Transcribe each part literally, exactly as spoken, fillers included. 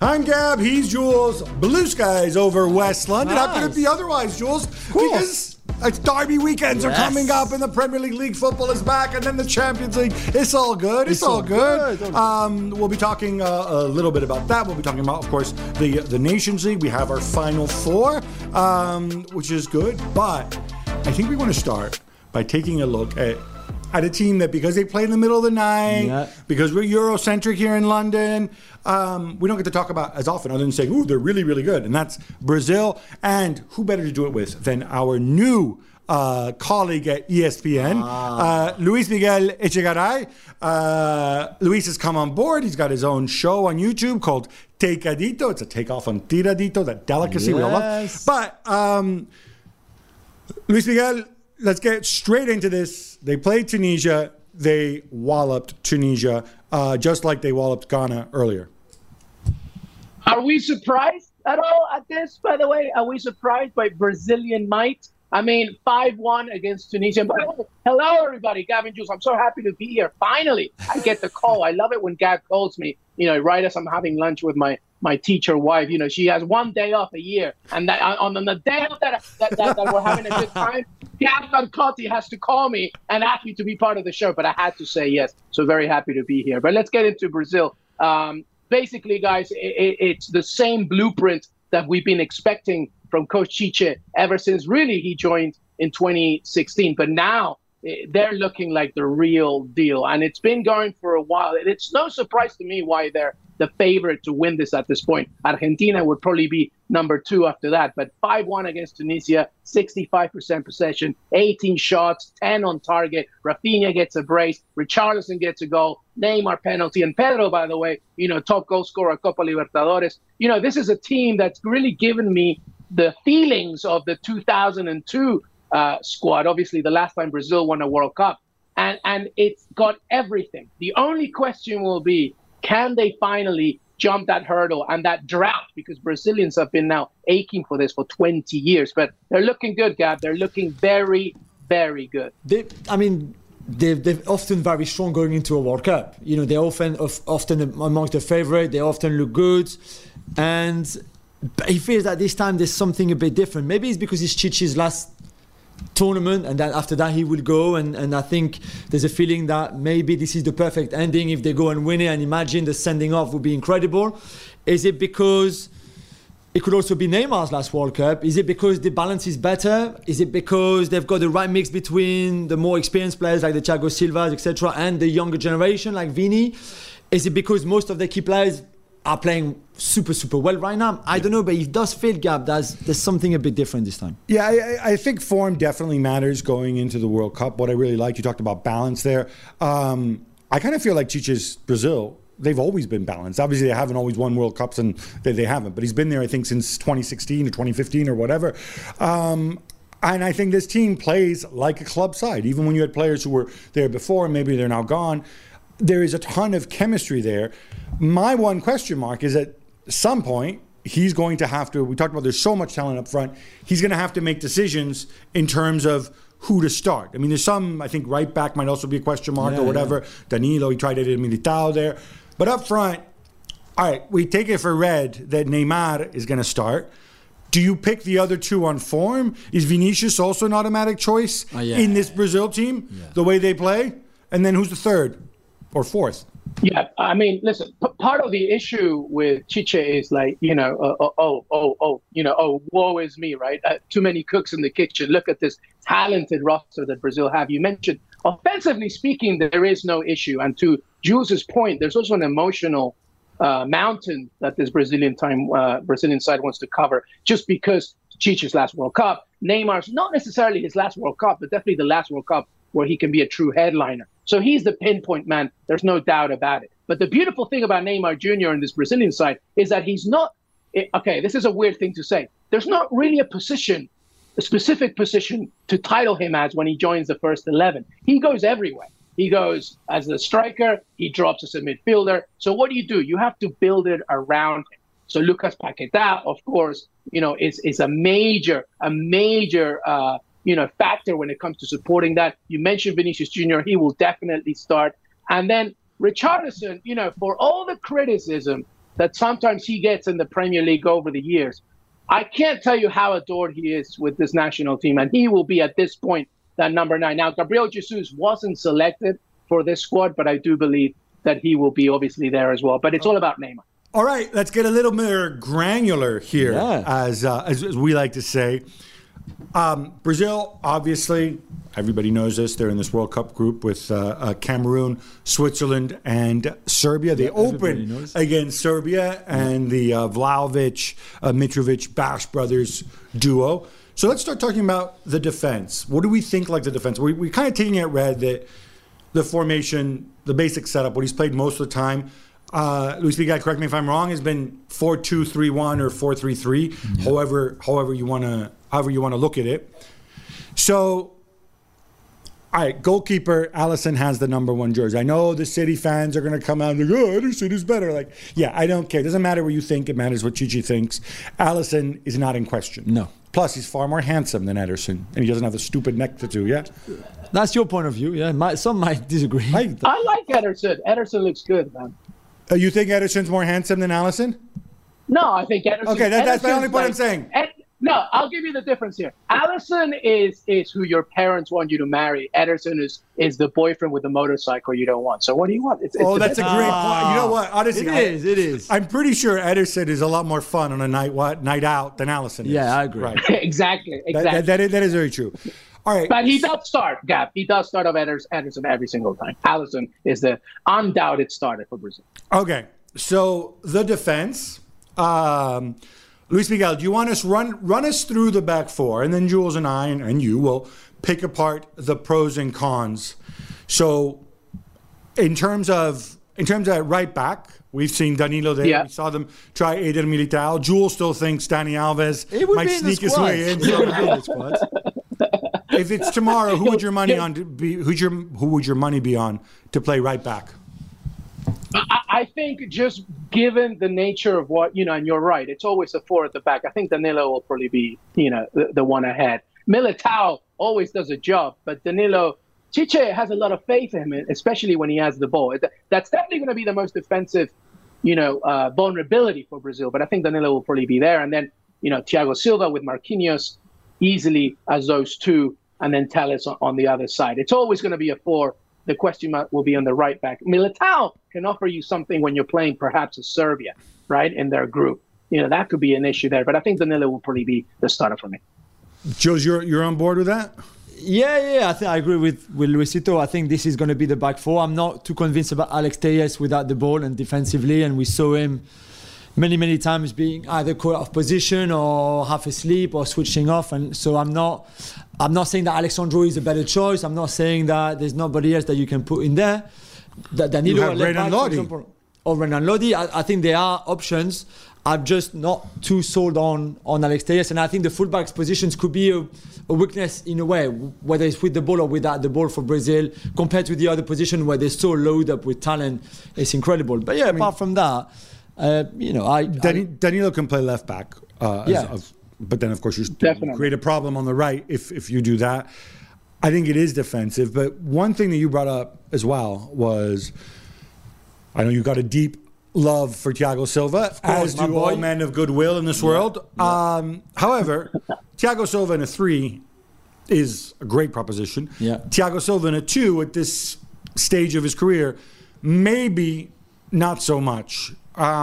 I'm Gab, he's Jules. Blue skies over West London. Nice. How could it be otherwise, Jules? Cool. Because it's Derby weekends Yes. are coming up and the Premier League league football is back and then the Champions League. It's all good. It's, It's all all good. good. Um, we'll be talking uh, a little bit about that. We'll be talking about, of course, the, the Nations League. We have our Final Four, um, which is good. But I think we want to start by taking a look at at a team that, because they play in the middle of the night, Yeah. because we're Eurocentric here in London, um, we don't get to talk about as often other than saying, ooh, they're really, really good. And that's Brazil. And who better to do it with than our new uh, colleague at E S P N, Ah. uh, Luis Miguel Echegaray. Uh, Luis has come on board. He's got his own show on YouTube called Takeadito. It's a takeoff on tiradito, that delicacy we all love. Yes. But um, Luis Miguel, let's get straight into this. They played Tunisia. They walloped Tunisia, uh, just like they walloped Ghana earlier. Are we surprised at all at this, by the way? Are we surprised by Brazilian might? I mean, five one against Tunisia. But hello, everybody. Gavin Jules. I'm so happy to be here. Finally, I get the call. I love it when Gab calls me, you know, right as I'm having lunch with my my teacher wife. You know, she has one day off a year. And that, on, on the day off that, that, that, that we're having a good time, Gab Narcotti has to call me and ask me to be part of the show. But I had to say yes. So very happy to be here. But let's get into Brazil. Um, basically, guys, it, it, it's the same blueprint that we've been expecting from Coach Chiche ever since really he joined in twenty sixteen. But now eh, they're looking like the real deal. And it's been going for a while. And it's no surprise to me why they're the favorite to win this at this point. Argentina would probably be number two after that. But five one against Tunisia, sixty-five percent possession, eighteen shots, ten on target. Rafinha gets a brace. Richarlison gets a goal. Neymar penalty. And Pedro, by the way, you know, top goal scorer, Copa Libertadores. You know, this is a team that's really given me the feelings of the two thousand two uh, squad. Obviously, the last time Brazil won a World Cup. And, and it's got everything. The only question will be, can they finally jump that hurdle and that drought? Because Brazilians have been now aching for this for twenty years. But they're looking good, Gab. They're looking very, very good. They, I mean, they're, they're often very strong going into a World Cup. You know, they're often of, often amongst the favourite. They often look good. And he feels that this time there's something a bit different. Maybe it's because it's Chichi's last tournament and then after that he will go. And, and I think there's a feeling that maybe this is the perfect ending if they go and win it. And imagine the sending off would be incredible. Is it because it could also be Neymar's last World Cup? Is it because the balance is better? Is it because they've got the right mix between the more experienced players like the Thiago Silvas, et cetera, and the younger generation like Vini? Is it because most of the key players are playing super, super well right now? I don't know, but it does feel, Gab, there's, there's something a bit different this time. Yeah, I, I think form definitely matters going into the World Cup. What I really liked, you talked about balance there. Um, I kind of feel like Chiche's Brazil, they've always been balanced. Obviously, they haven't always won World Cups, and they, they haven't. But he's been there, I think, since twenty sixteen or twenty fifteen or whatever. Um, and I think this team plays like a club side. Even when you had players who were there before, and maybe they're now gone, there is a ton of chemistry there. My one question mark is at some point, he's going to have to, we talked about there's so much talent up front, he's going to have to make decisions in terms of who to start. I mean, there's some, I think right back might also be a question mark yeah, or whatever. Yeah. Danilo, he tried Eder Militao there. But up front, all right, we take it for red that Neymar is going to start. Do you pick the other two on form? Is Vinicius also an automatic choice oh, yeah. in this Brazil team, yeah. the way they play? And then who's the third or fourth? Yeah, I mean, listen, p- part of the issue with Chiche is like, you know, uh, oh, oh, oh, oh, you know, oh, woe is me, right? Uh, too many cooks in the kitchen. Look at this talented roster that Brazil have. You mentioned, offensively speaking, there is no issue. And to Jules' point, there's also an emotional uh, mountain that this Brazilian time, uh, Brazilian side wants to cover, just because Chiche's last World Cup, Neymar's not necessarily his last World Cup, but definitely the last World Cup where he can be a true headliner. So he's the pinpoint man. There's no doubt about it. But the beautiful thing about Neymar Junior in this Brazilian side is that he's not, okay, this is a weird thing to say. There's not really a position, a specific position to title him as when he joins the first eleven. He goes everywhere. He goes as a striker, he drops as a midfielder. So what do you do? You have to build it around him. So Lucas Paquetá, of course, you know, is, is a major, a major, uh, you know, factor when it comes to supporting that. You mentioned Vinicius Junior He will definitely start. And then Richarlison, you know, for all the criticism that sometimes he gets in the Premier League over the years. I can't tell you how adored he is with this national team, and he will be at this point that number nine. Now, Gabriel Jesus wasn't selected for this squad, but I do believe that he will be obviously there as well. But it's all about Neymar. All right, let's get a little more granular here, Yeah. as, uh, as as we like to say. Um, Brazil, obviously, everybody knows this. They're in this World Cup group with uh, uh, Cameroon, Switzerland, and Serbia. They Yeah, everybody open knows. against Serbia and the uh, Vlahovic, uh, Mitrovic, Bash brothers duo. So let's start talking about the defense. What do we think like the defense? We, we're kind of taking it red that the formation, the basic setup, what he's played most of the time. Uh, Luis Miguel, correct me if I'm wrong, has been four two three one or four three three, yeah. however however you want to however you want to look at it. So, all right, goalkeeper Alisson has the number one jersey. I know the City fans are going to come out and like, oh, Ederson is better. Like, yeah, I don't care. It doesn't matter what you think. It matters what Chichi thinks. Alisson is not in question. No. Plus, he's far more handsome than Ederson, and he doesn't have the stupid neck tattoo. Yeah. That's your point of view. Yeah, my, some might disagree. I, I like Ederson. Ederson looks good, man. uh, you think Ederson's more handsome than Alisson? No, I think Ederson. Okay, that, that's the Ederson's only point like- I'm saying. Ed- no, I'll give you the difference here. Alisson is is who your parents want you to marry. Ederson is is the boyfriend with the motorcycle you don't want. So what do you want? It's, it's Oh, the that's a best- great Ah. point. You know what? Honestly, It I- is, it is. I'm pretty sure Ederson is a lot more fun on a night what night out than Alisson is. Yeah, I agree. Right. exactly, That, exactly. that, that, is, that is very true. All right. But he does start, Gab. He does start off Eders- Ederson every single time. Alisson is the undoubted starter for Brazil. Okay. So the defense. Um, Luis Miguel, do you want us run run us through the back four, and then Jules and I and, and you will pick apart the pros and cons. So, in terms of in terms of right back, we've seen Danilo there. Yeah. We saw them try Eder Militao. Jules still thinks Dani Alves It would might be in the sneak his squad. way in. It would be in the squad. If it's tomorrow, who would your money on to be? Who'd your who would your money be on to play right back? I, I think just given the nature of what, you know, and you're right, it's always a four at the back. I think Danilo will probably be, you know, the, the one ahead. Militao always does a job, but Danilo, Chiche has a lot of faith in him, especially when he has the ball. That's definitely going to be the most defensive, you know, uh, vulnerability for Brazil. But I think Danilo will probably be there. And then, you know, Thiago Silva with Marquinhos easily as those two, and then Telles on, on the other side. It's always going to be a four. The question mark will be on the right back. Militao can offer you something when you're playing perhaps a Serbia, right, in their group. You know, that could be an issue there. But I think Danilo will probably be the starter for me. Jules, you're you're on board with that? Yeah, yeah, I think I agree with, with Luisito. I think this is going to be the back four. I'm not too convinced about Alex Telles without the ball and defensively, and we saw him many, many times being either caught out of position or half asleep or switching off. And so I'm not I'm not saying that Alexandro is a better choice. I'm not saying that there's nobody else that you can put in there. That Danilo You have at left Renan back, for Lodi. example, or Renan Lodi. I, I think there are options. I'm just not too sold on, on Alex Telles. And I think the fullbacks positions could be a, a weakness in a way, whether it's with the ball or without the ball for Brazil, compared to the other position where they're so loaded up with talent. It's incredible. But yeah, apart from that, uh, you know, I, Dani- I Danilo can play left back. Uh, Yeah. as, of, but then, of course, you Definitely. create a problem on the right if, if you do that. I think it is defensive. But one thing that you brought up as well was, I know you got a deep love for Thiago Silva, as my do boy. all men of goodwill in this world. Um, however, Thiago Silva in a three is a great proposition. Yeah. Thiago Silva in a two at this stage of his career, maybe not so much.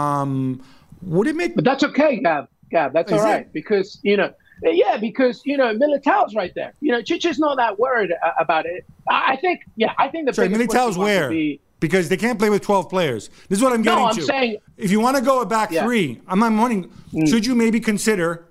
Um, would it make But that's okay, Gab. Gab, that's Is all right. it? Because, you know, yeah, because, you know, Militao's right there. You know, Chichi's not that worried uh, about it. I I think, yeah, I think the Sorry, biggest Militao's question mark where? would be, Because they can't play with twelve players. This is what I'm getting No, I'm to. saying- if you want to go a back Yeah. three, I'm, I'm wondering, Mm. should you maybe consider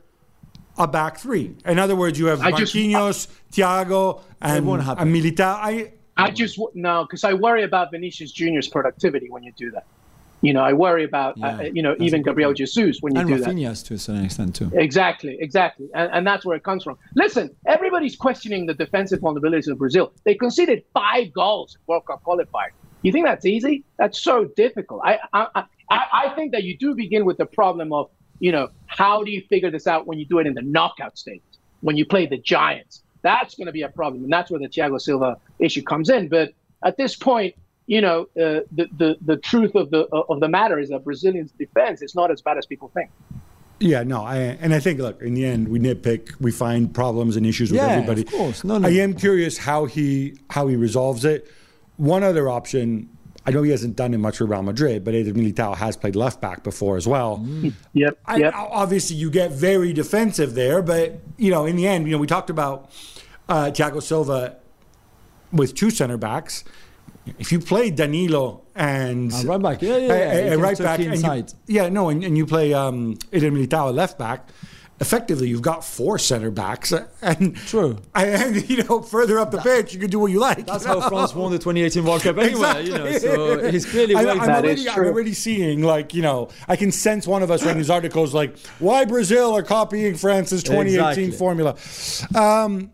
a back three? In other words, you have I just- Marquinhos, Thiago, and, won't happen. and Militao. I, I just, w- no, because I worry about Vinicius Junior's productivity when you do that. You know, I worry about, Yeah, uh, you know, that's even a good Gabriel point. Jesus when you and do that. Rafinha's to a certain extent too. Exactly, exactly. And, and that's where it comes from. Listen, everybody's questioning the defensive vulnerabilities of Brazil. They conceded five goals in World Cup qualifier. You think that's easy? That's so difficult. I, I, I, I think that you do begin with the problem of, you know, how do you figure this out when you do it in the knockout stage, when you play the Giants? That's going to be a problem. And that's where the Thiago Silva issue comes in. But at this point, you know, uh, the, the the truth of the of the matter is that Brazilians' defense is not as bad as people think. Yeah, no, I, and I think, look, in the end, we nitpick, we find problems and issues with Yeah, everybody. of course. No, no. I am curious how he how he resolves it. One other option, I know he hasn't done it much for Real Madrid, but Eder Militao has played left back before as well. Mm. Yep, I, yep. Obviously, you get very defensive there, but you know, in the end, you know, we talked about uh, Thiago Silva with two center backs. If you play Danilo and Uh, right back, yeah, yeah, yeah. a- You a can right tuck back, and you, inside. yeah, no, and, and you play um, Eder Militao at left back. Effectively, you've got four center backs, and True. and you know, further up the pitch, you can do what you like. That's you know? how France won the twenty eighteen World Cup anyway. You know, so he's clearly I, worked I'm, That already, is I'm true. already seeing, like, you know, I can sense one of us writing these articles like, why Brazil are copying France's twenty eighteen Exactly. formula. Um,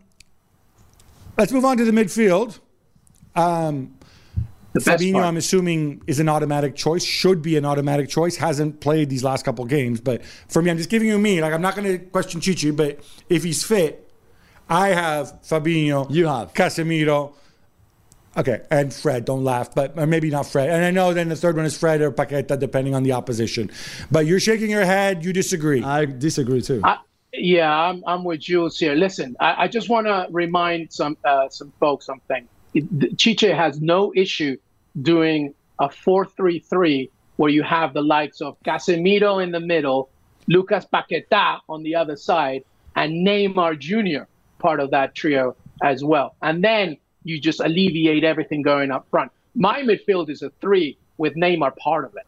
let's move on to the midfield. Um, The best Fabinho, part. I'm assuming, is an automatic choice, should be an automatic choice, hasn't played these last couple games. But for me, I'm just giving you me. Like, I'm not going to question Chichi, but if he's fit, I have Fabinho. You have. Casemiro. Okay, and Fred, don't laugh, but or maybe not Fred. And I know then the third one is Fred or Paqueta, depending on the opposition. But you're shaking your head, you disagree. I disagree too. I, yeah, I'm, I'm with Jules here. Listen, I, I just want to remind some uh, some folks something. It- Chiche has no issue doing a four three three where you have the likes of Casemiro in the middle, Lucas Paqueta on the other side, and Neymar Junior part of that trio as well. And then you just alleviate everything going up front. My midfield is a three with Neymar part of it.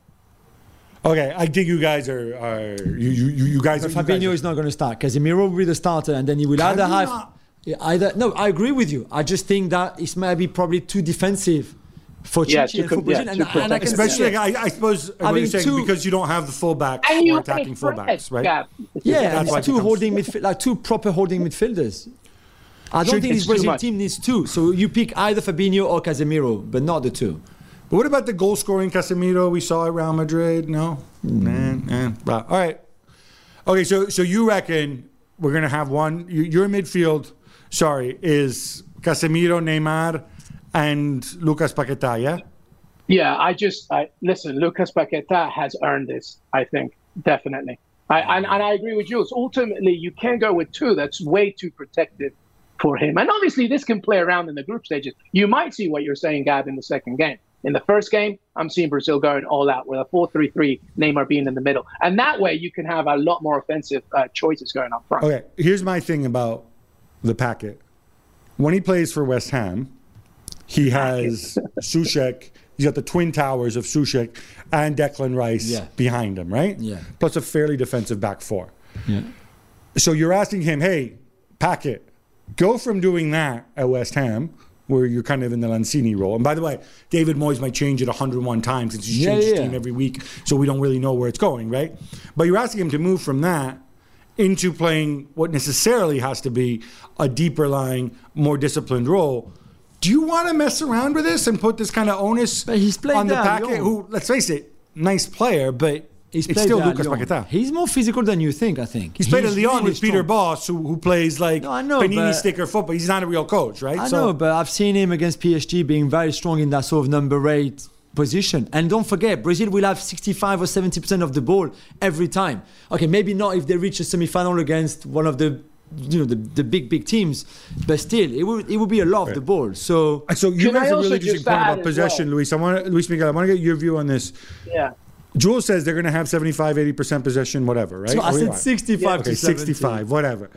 Okay, I think you guys are, are you, you, you guys are. But you guys Fabinho are- is not going to start. Casemiro will be the starter, and then he will Can either you have not? yeah, either. No, I agree with you. I just think that it's maybe probably too defensive for Yeah, Chichi too and for com- Brazil, yeah, and, too and I can protective. see Especially, it. like, I, I suppose what Having you're saying, two- because you don't have the fullbacks And or you attacking play Fred, fullbacks, right? Gab. Yeah, That's and why it it's two becomes- holding midfield, like two proper holding midfielders. I don't Should- think it's this too Brazil much. team needs two. So you pick either Fabinho or Casemiro, but not the two. But what about the goal scoring Casemiro we saw at Real Madrid? No? Nah, nah. Well, all right. Okay, so so you reckon we're going to have one, you, your midfield, sorry, is Casemiro, Neymar, and Lucas Paqueta, yeah? Yeah, I just I, listen. Lucas Paqueta has earned this. I think definitely. I, and, and I agree with Jules. Ultimately, you can't go with two. That's way too protective for him. And obviously, this can play around in the group stages. You might see what you're saying, Gab, in the second game. In the first game, I'm seeing Brazil going all out with a four three three, Neymar being in the middle. And that way, you can have a lot more offensive uh, choices going up front. Okay, here's my thing about the packet. When he plays for West Ham, he has Soucek. He's got the twin towers of Soucek and Declan Rice Yeah. behind him, right? Yeah. Plus a fairly defensive back four. Yeah. So you're asking him, hey, Packet, go from doing that at West Ham, where you're kind of in the Lanzini role. And by the way, David Moyes might change it one hundred one times since he's Yeah, changed his yeah. team every week, so we don't really know where it's going, right? But you're asking him to move from that into playing what necessarily has to be a deeper lying, more disciplined role. Do you want to mess around with this and put this kind of onus But he's played on the there, Packet, Lyon. who, let's face it, nice player, but He's it's played still there at Lucas Lyon. Paqueta. He's more physical than you think, I think. He's played at Lyon really with Peter strong. Boss, who, who plays like No, I know, Panini but- sticker football. He's not a real coach, right? I So- know, but I've seen him against P S G being very strong in that sort of number eight position. And don't forget, Brazil will have sixty-five or seventy percent of the ball every time. Okay, maybe not if they reach a semi-final against one of the, you know, the, the big, big teams, but still, it will, it will be a lot of the ball. So, So you Can I guys are also really interesting just point add about as possession, well? Luis. I want to, Luis Miguel, I want to get your view on this. Yeah. Jules says they're going to have seventy-five, eighty percent possession, whatever, right? so I Or you said are? sixty-five Okay, to seventy. sixty-five, whatever.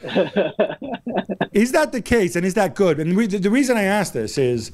Is that the case, and is that good? And the, re- the reason I ask this is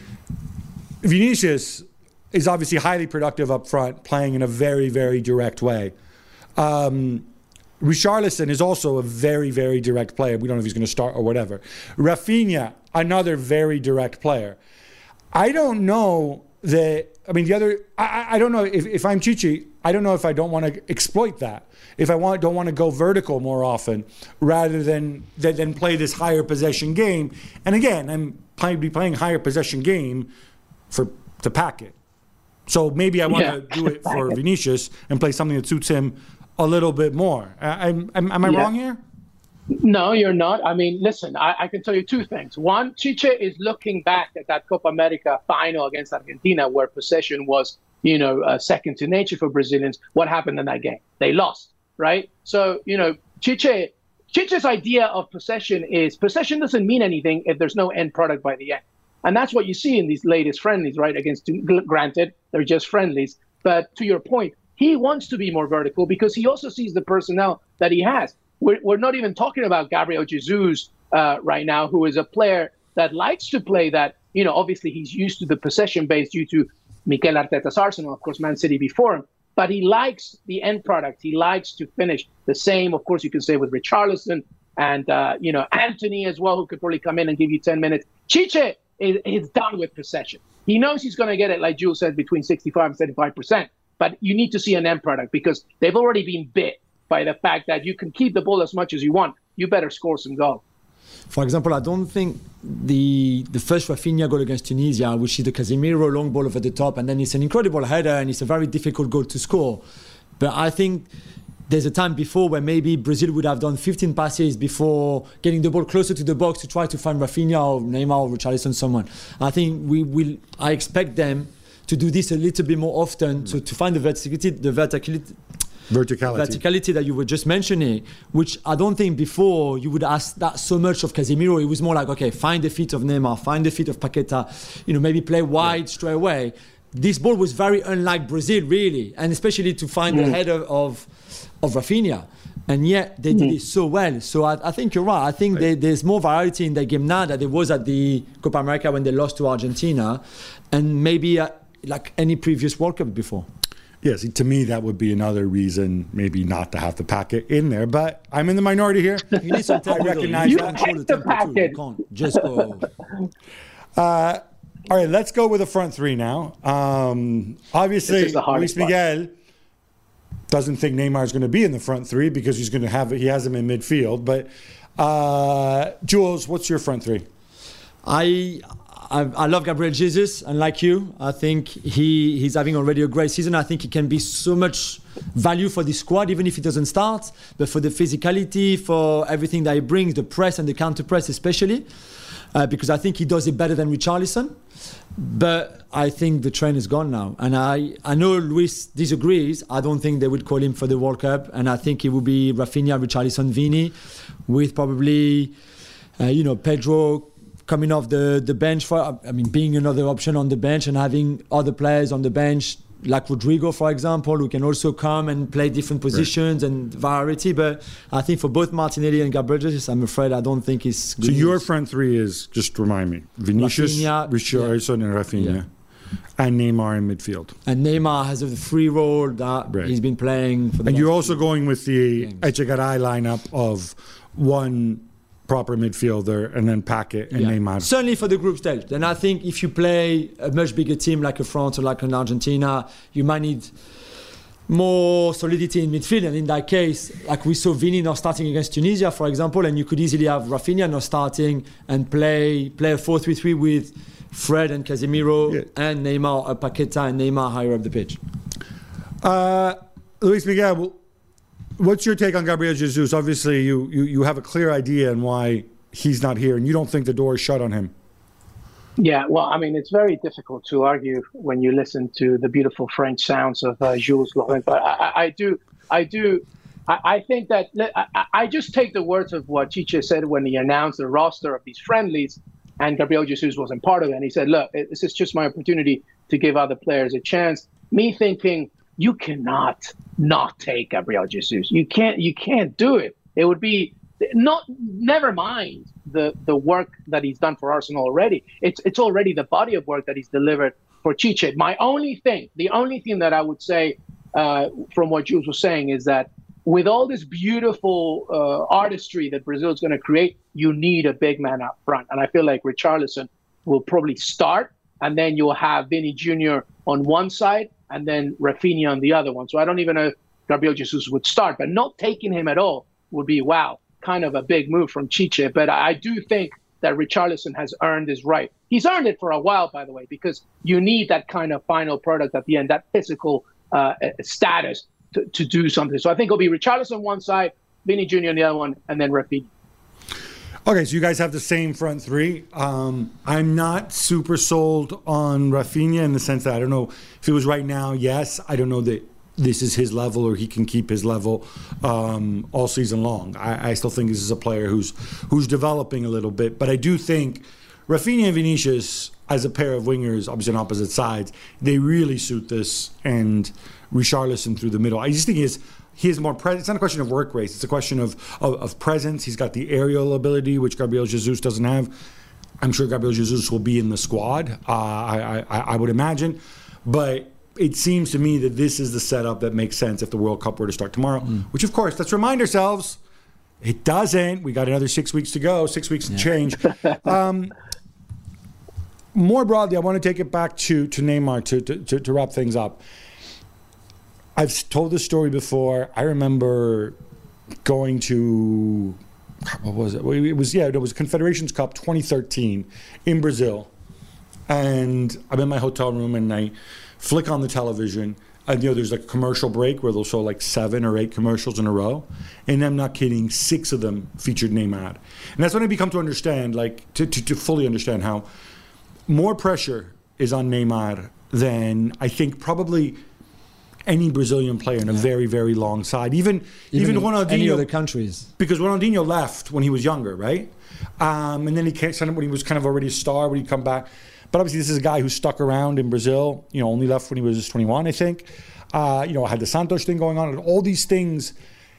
Vinicius is obviously highly productive up front, playing in a very, very direct way. Um, Richarlison is also a very, very direct player. We don't know if he's going to start or whatever. Rafinha, another very direct player. I don't know that. I mean, the other. I, I don't know if, if I'm Chichi. I don't know if I don't want to exploit that. If I want, don't want to go vertical more often, rather than than, than play this higher possession game. And again, I'm probably playing higher possession game for the Packet. So maybe I want Yeah. to do it for Vinicius and play something that suits him a little bit more. I, I'm, am am I Yeah. wrong here? No, you're not. I mean, listen, I, I can tell you two things. One, Chiche is looking back at that Copa America final against Argentina, where possession was, you know, uh, second to nature for Brazilians. What happened in that game? They lost, right? So, you know, Chiche, Chiche's idea of possession is possession doesn't mean anything if there's no end product by the end. And that's what you see in these latest friendlies, right? Against, granted, they're just friendlies. But to your point, he wants to be more vertical because he also sees the personnel that he has. We're, we're not even talking about Gabriel Jesus uh, right now, who is a player that likes to play that, you know, obviously he's used to the possession base due to Mikel Arteta's Arsenal, of course, Man City before him. But he likes the end product. He likes to finish the same, of course, you can say with Richarlison and, uh, you know, Anthony as well, who could probably come in and give you ten minutes. Chiche is, is done with possession. He knows he's going to get it, like Jules said, between sixty-five and seventy-five percent. But you need to see an end product because they've already been bit by the fact that you can keep the ball as much as you want. You better score some goals. For example, I don't think the the first Rafinha goal against Tunisia, which is the Casemiro long ball over the top, and then it's an incredible header and it's a very difficult goal to score. But I think there's a time before where maybe Brazil would have done fifteen passes before getting the ball closer to the box to try to find Rafinha or Neymar or Richarlison, someone. I think we will. I expect them to do this a little bit more often, to, to find the verticality, the verticality, verticality. verticality that you were just mentioning, which I don't think before you would ask that so much of Casemiro. It was more like, okay, find the feet of Neymar, find the feet of Paqueta, you know, maybe play wide yeah. straight away. This ball was very unlike Brazil, really, and especially to find mm. the header of of Rafinha. And yet they did mm. it so well. So I, I think you're right. I think right. They, there's more variety in the game now than there was at the Copa America when they lost to Argentina, and maybe uh, like any previous World Cup before. Yes, to me that would be another reason maybe not to have the packet in there. But I'm in the minority here. You need some I recognize you that. Control the tempo too. You can't just go. Uh, all right, let's go with the front three now. Um, obviously, Luis Miguel doesn't think Neymar is going to be in the front three because he's going to have he has him in midfield. But uh, Jules, what's your front three? I. I, I love Gabriel Jesus, and like you, I think he, he's having already a great season. I think he can be so much value for the squad, even if he doesn't start, but for the physicality, for everything that he brings, the press and the counter press especially, uh, because I think he does it better than Richarlison. But I think the train is gone now. And I, I know Luis disagrees. I don't think they would call him for the World Cup. And I think it would be Rafinha, Richarlison, Vini, with probably, uh, you know, Pedro coming off the, the bench, for I mean, being another option on the bench and having other players on the bench, like Rodrigo, for example, who can also come and play different positions right. and variety. But I think for both Martinelli and Gabriel Jesus, I'm afraid I don't think it's good. So news. Your front three is, just remind me, Vinicius, Richarlison, yeah. and Rafinha. Yeah. And Neymar in midfield. And Neymar has a free role that right. he's been playing. For the and you're also going with the Echegaray lineup of one proper midfielder and then Paquet and yeah. Neymar. Certainly for the group stage. Then I think if you play a much bigger team like a France or like an Argentina, you might need more solidity in midfield. And in that case, like we saw Vini not starting against Tunisia, for example, and you could easily have Rafinha not starting and play play a four three three with Fred and Casemiro yeah. and Neymar, uh, Paqueta and Neymar higher up the pitch. Uh, Luis Miguel, what's your take on Gabriel Jesus? Obviously, you, you, you have a clear idea on why he's not here, and you don't think the door is shut on him. Yeah, well, I mean, it's very difficult to argue when you listen to the beautiful French sounds of uh, Jules Laurent. But I, I do, I do, I, I think that I, I just take the words of what Chiche said when he announced the roster of these friendlies, and Gabriel Jesus wasn't part of it. And he said, "Look, this is just my opportunity to give other players a chance." Me thinking, you cannot not take Gabriel Jesus. You can't. You can't do it. It would be not. Never mind the the work that he's done for Arsenal already. It's it's already the body of work that he's delivered for Chiche. My only thing, the only thing that I would say uh, from what Jules was saying is that with all this beautiful uh, artistry that Brazil is going to create, you need a big man up front. And I feel like Richarlison will probably start, and then you'll have Vini Junior on one side, and then Rafinha on the other one. So I don't even know if Gabriel Jesus would start, but not taking him at all would be, wow, kind of a big move from Chiche. But I do think that Richarlison has earned his right. He's earned it for a while, by the way, because you need that kind of final product at the end, that physical uh, status to, to do something. So I think it'll be Richarlison one side, Vinny Junior on the other one, and then Rafinha. Okay, so you guys have the same front three. Um, I'm not super sold on Rafinha in the sense that I don't know if it was right now, yes. I don't know that this is his level or he can keep his level um, all season long. I, I still think this is a player who's who's developing a little bit. But I do think Rafinha and Vinicius, as a pair of wingers, obviously on opposite sides, they really suit this. And Richarlison through the middle. I just think he is... He is more present. It's not a question of work race. It's a question of, of of presence. He's got the aerial ability, which Gabriel Jesus doesn't have. I'm sure Gabriel Jesus will be in the squad. Uh, I, I I would imagine, but it seems to me that this is the setup that makes sense if the World Cup were to start tomorrow. Mm. Which, of course, let's remind ourselves, it doesn't. We got another six weeks to go. Six weeks yeah. to change. um, more broadly, I want to take it back to to Neymar to to, to, to wrap things up. I've told this story before. I remember going to, what was it? It was, yeah, it was Confederations Cup twenty thirteen in Brazil. And I'm in my hotel room and I flick on the television. And, you know, there's like a commercial break where they'll show like seven or eight commercials in a row. And I'm not kidding, six of them featured Neymar. And that's when I become to understand, like, to, to, to fully understand how more pressure is on Neymar than I think probably any Brazilian player in a yeah. very, very long side. Even even, even Ronaldinho. Any other countries. Because Ronaldinho left when he was younger, right? Um, and then he came when he was kind of already a star when he come back. But obviously this is a guy who stuck around in Brazil, you know, only left when he was twenty-one, I think. Uh, you know, had the Santos thing going on and all these things.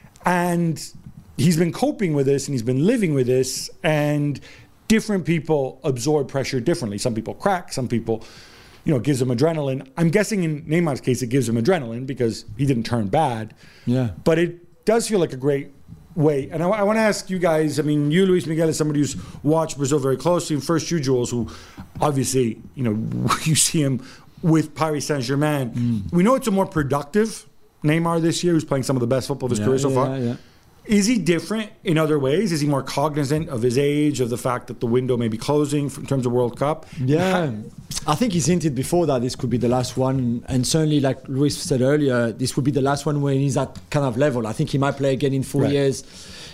And he's been coping with this and he's been living with this. And different people absorb pressure differently. Some people crack, some people... you know, gives him adrenaline. I'm guessing in Neymar's case, it gives him adrenaline because he didn't turn bad. Yeah. But it does feel like a great way. And I, I want to ask you guys, I mean, you, Luis Miguel, is somebody who's watched Brazil very closely. And first you, Jules, who obviously, you know, you see him with Paris Saint-Germain. Mm. We know it's a more productive Neymar this year, who's playing some of the best football of his yeah, career so yeah, far. Yeah. Is he different in other ways? Is he more cognizant of his age, of the fact that the window may be closing in terms of World Cup? Yeah, I think he's hinted before that this could be the last one. And certainly, like Luis said earlier, this would be the last one when he's at kind of level. I think he might play again in four right. years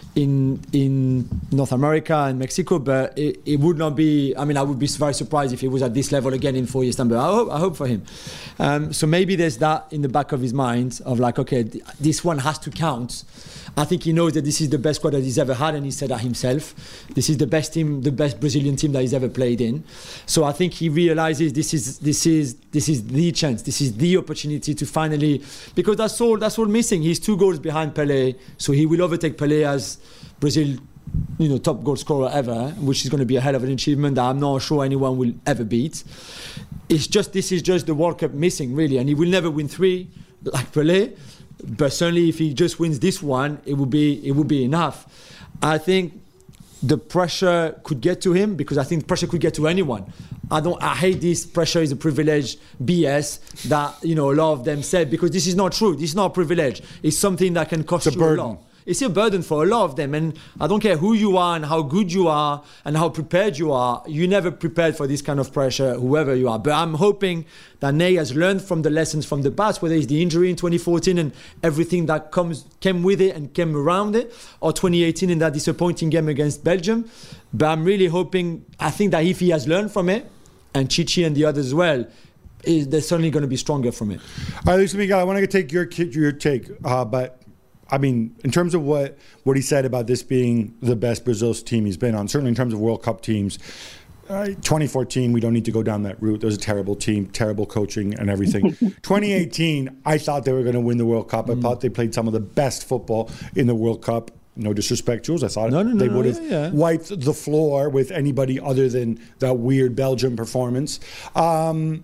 in in North America and Mexico, but it, it would not be, I mean, I would be very surprised if he was at this level again in four years' time, but I hope, I hope for him. Um, so maybe there's that in the back of his mind of like, okay, th- this one has to count. I think he knows that this is the best squad that he's ever had, and he said that himself. This is the best team, the best Brazilian team that he's ever played in. So I think he realizes this is this is this is the chance, this is the opportunity to finally, because that's all that's all missing. He's two goals behind Pelé, so he will overtake Pelé as Brazil, you know, top goal scorer ever, which is going to be a hell of an achievement that I'm not sure anyone will ever beat. It's just this is just the World Cup missing, really, and he will never win three like Pelé. But certainly, if he just wins this one, it will be it will be enough. I think the pressure could get to him because I think pressure could get to anyone. I don't. I hate this pressure is a privilege B S that you know a lot of them said, because this is not true. This is not a privilege. It's something that can cost it's a you burden. a lot. It's a burden for a lot of them, and I don't care who you are and how good you are and how prepared you are. You're never prepared for this kind of pressure, whoever you are. But I'm hoping that Ney has learned from the lessons from the past, whether it's the injury in twenty fourteen and everything that comes came with it and came around it, or twenty eighteen and that disappointing game against Belgium. But I'm really hoping, I think that if he has learned from it, and Chichi and the others as well, is they're certainly going to be stronger from it. All right, Luis Miguel, I want to take your your take, uh, but. I mean, in terms of what, what he said about this being the best Brazil's team he's been on, certainly in terms of World Cup teams, uh, twenty fourteen, we don't need to go down that route. There was a terrible team, terrible coaching and everything. twenty eighteen, I thought they were going to win the World Cup. Mm. I thought they played some of the best football in the World Cup. No disrespect, Jules. I thought no, no, they no, would have yeah, yeah. wiped the floor with anybody other than that weird Belgium performance. Um,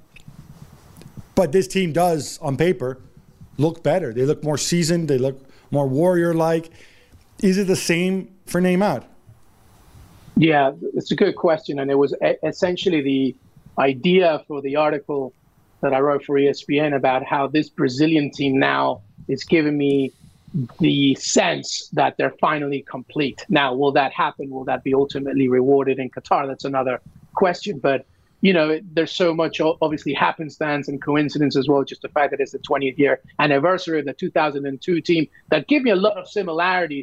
but this team does, on paper, look better. They look more seasoned. They look more warrior-like. Is it the same for Neymar? Yeah, it's a good question. And it was essentially the idea for the article that I wrote for E S P N about how this Brazilian team now is giving me the sense that they're finally complete. Now, will that happen? Will that be ultimately rewarded in Qatar? That's another question. But you know, there's so much obviously happenstance and coincidence as well. Just the fact that it's the twentieth year anniversary of the two thousand two team that give me a lot of similarities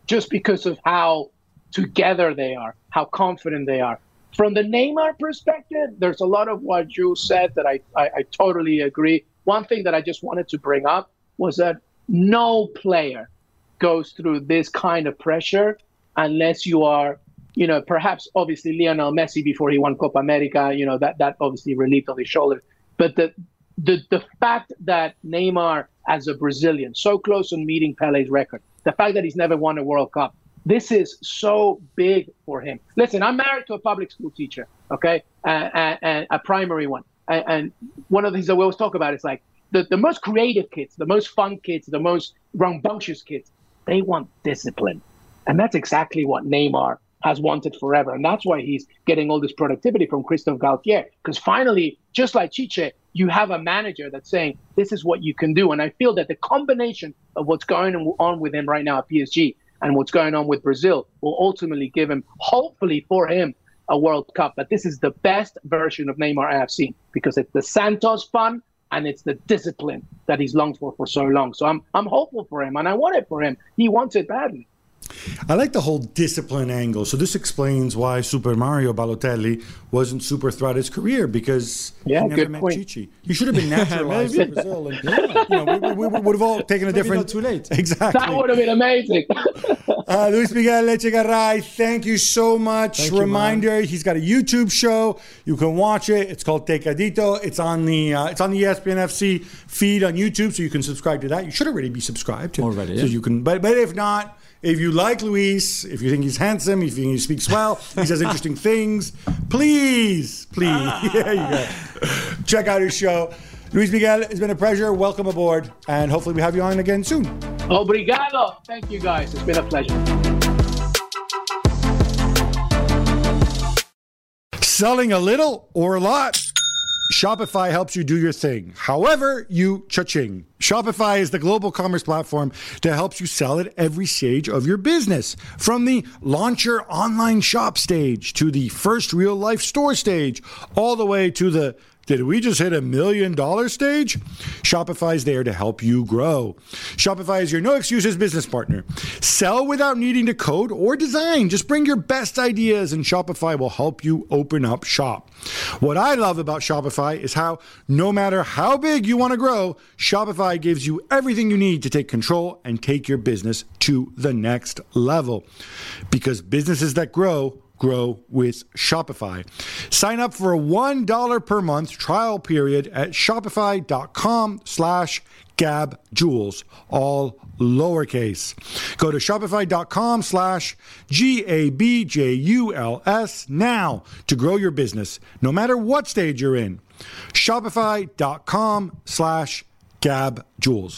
just because of how together they are, how confident they are. From the Neymar perspective, there's a lot of what Jules said that I, I, I totally agree. One thing that I just wanted to bring up was that no player goes through this kind of pressure unless you are, you know, perhaps obviously Lionel Messi before he won Copa America, you know, that, that obviously relieved on his shoulders. But the, the, the fact that Neymar, as a Brazilian, so close on meeting Pele's record, the fact that he's never won a World Cup, this is so big for him. Listen, I'm married to a public school teacher, okay, and, and, and a primary one. And, and one of the things that we always talk about is like the, the most creative kids, the most fun kids, the most rambunctious kids, they want discipline. And that's exactly what Neymar has wanted forever. And that's why he's getting all this productivity from Christophe Galtier. Because finally, just like Chiche, you have a manager that's saying, this is what you can do. And I feel that the combination of what's going on with him right now at P S G and what's going on with Brazil will ultimately give him, hopefully for him, a World Cup. But this is the best version of Neymar I have seen because it's the Santos fun and it's the discipline that he's longed for for so long. So I'm I'm hopeful for him, and I want it for him. He wants it badly. I like the whole discipline angle. So this explains why Super Mario Balotelli wasn't super throughout his career because yeah, he never good met point. Chichi. He should have been naturalized in Brazil. And, you know, we, we, we would have all taken a Maybe different... not too late. Exactly. That would have been amazing. uh, Luis Miguel Lechegaray, thank you so much. Thank Reminder, you, he's got a YouTube show. You can watch it. It's called Tecadito. It's on the uh, it's on the E S P N F C feed on YouTube, so you can subscribe to that. You should already be subscribed to Already, so yeah. you can. But but if not, if you like Luis, if you think he's handsome, if you think he speaks well, he says interesting things, please, please, there you go. Check out his show. Luis Miguel, it's been a pleasure. Welcome aboard, and hopefully we have you on again soon. Obrigado. Thank you, guys. It's been a pleasure. Selling a little or a lot? Shopify helps you do your thing, however you cha-ching. Shopify is the global commerce platform that helps you sell at every stage of your business. From the launch your online shop stage to the first real life store stage, all the way to the did we just hit a million dollar stage? Shopify is there to help you grow. Shopify is your no excuses business partner. Sell without needing to code or design. Just bring your best ideas and Shopify will help you open up shop. What I love about Shopify is how no matter how big you want to grow, Shopify gives you everything you need to take control and take your business to the next level. Because businesses that grow, grow with Shopify. Sign up for a one dollar per month trial period at shopify.com slash gabjules, all lowercase. Go to shopify.com slash G-A-B-J-U-L-S now to grow your business, no matter what stage you're in. Shopify.com slash gabjules.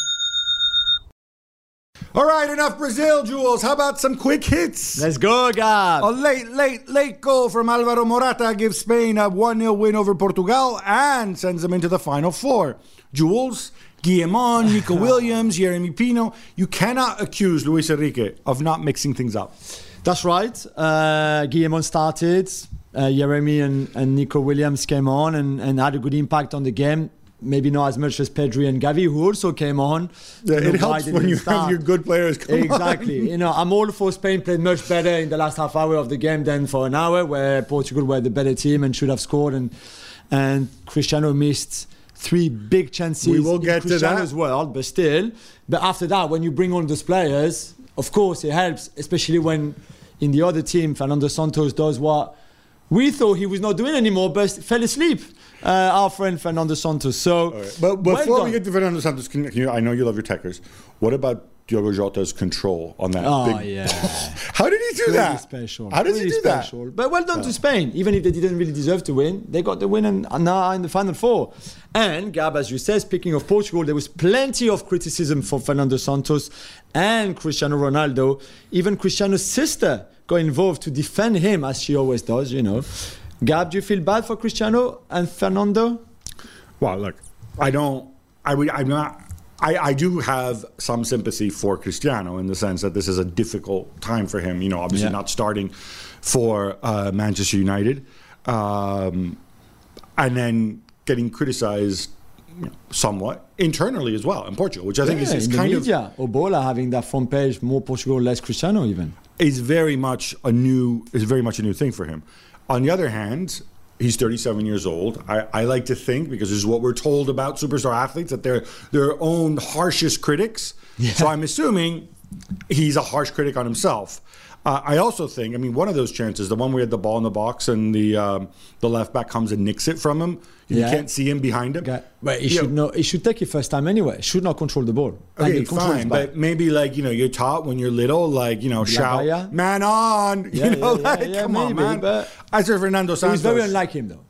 All right, enough Brazil, Jules. How about some quick hits? Let's go, Gab. A late, late, late goal from Alvaro Morata gives Spain a one nil win over Portugal and sends them into the Final Four. Jules, Guillemon, Nico Williams, Jeremy Pino. You cannot accuse Luis Enrique of not mixing things up. That's right. Uh, Guillemon started. Uh, Jeremy and, and Nico Williams came on and, and had a good impact on the game. Maybe not as much as Pedri and Gavi, who also came on. Yeah, you know, it helps when you start. have your good players come Exactly. on. You know, I'm all for Spain played much better in the last half hour of the game than for an hour, where Portugal were the better team and should have scored. And and Cristiano missed three big chances. We will get Cristiano to that as well, but still. But after that, when you bring on those players, of course it helps, especially when in the other team, Fernando Santos does what we thought he was not doing anymore, but fell asleep. Uh, our friend Fernando Santos. So, right. But before well we get to Fernando Santos, can you, I know you love your techers. What about Diogo Jota's control on that? Oh, big yeah. How did he do really that? Special. How did really he do special. that? But well done oh. to Spain. Even if they didn't really deserve to win, they got the win and are now in the Final Four. And, Gab, as you said, speaking of Portugal, there was plenty of criticism for Fernando Santos and Cristiano Ronaldo. Even Cristiano's sister got involved to defend him, as she always does, you know. Gab, do you feel bad for Cristiano and Fernando? Well, look, I don't, I would, I'm not, I, I do have some sympathy for Cristiano in the sense that this is a difficult time for him, you know, obviously yeah. not starting for uh, Manchester United, um, and then getting criticized you know, somewhat internally as well in Portugal, which I think Yeah, is, is in kind the of media, Obola having that front page, more Portugal, less Cristiano even. is very much a new is very much a new thing for him. On the other hand, he's thirty-seven years old. I, I like to think, because this is what we're told about superstar athletes, that they're their own harshest critics. Yeah. So I'm assuming he's a harsh critic on himself. Uh, I also think, I mean, one of those chances, the one where he had the ball in the box and the um, the left back comes and nicks it from him. You Yeah. can't see him behind him. But he Yeah. should not. He should take it first time anyway. Should not control the ball. And Okay, the control is fine, bad. but maybe like, you know, you're taught when you're little, like, you know, shout, Vaya. man on, Yeah, you know, yeah, yeah, like, yeah, come on, maybe, man. but- As for Fernando It Santos, was very unlike him though.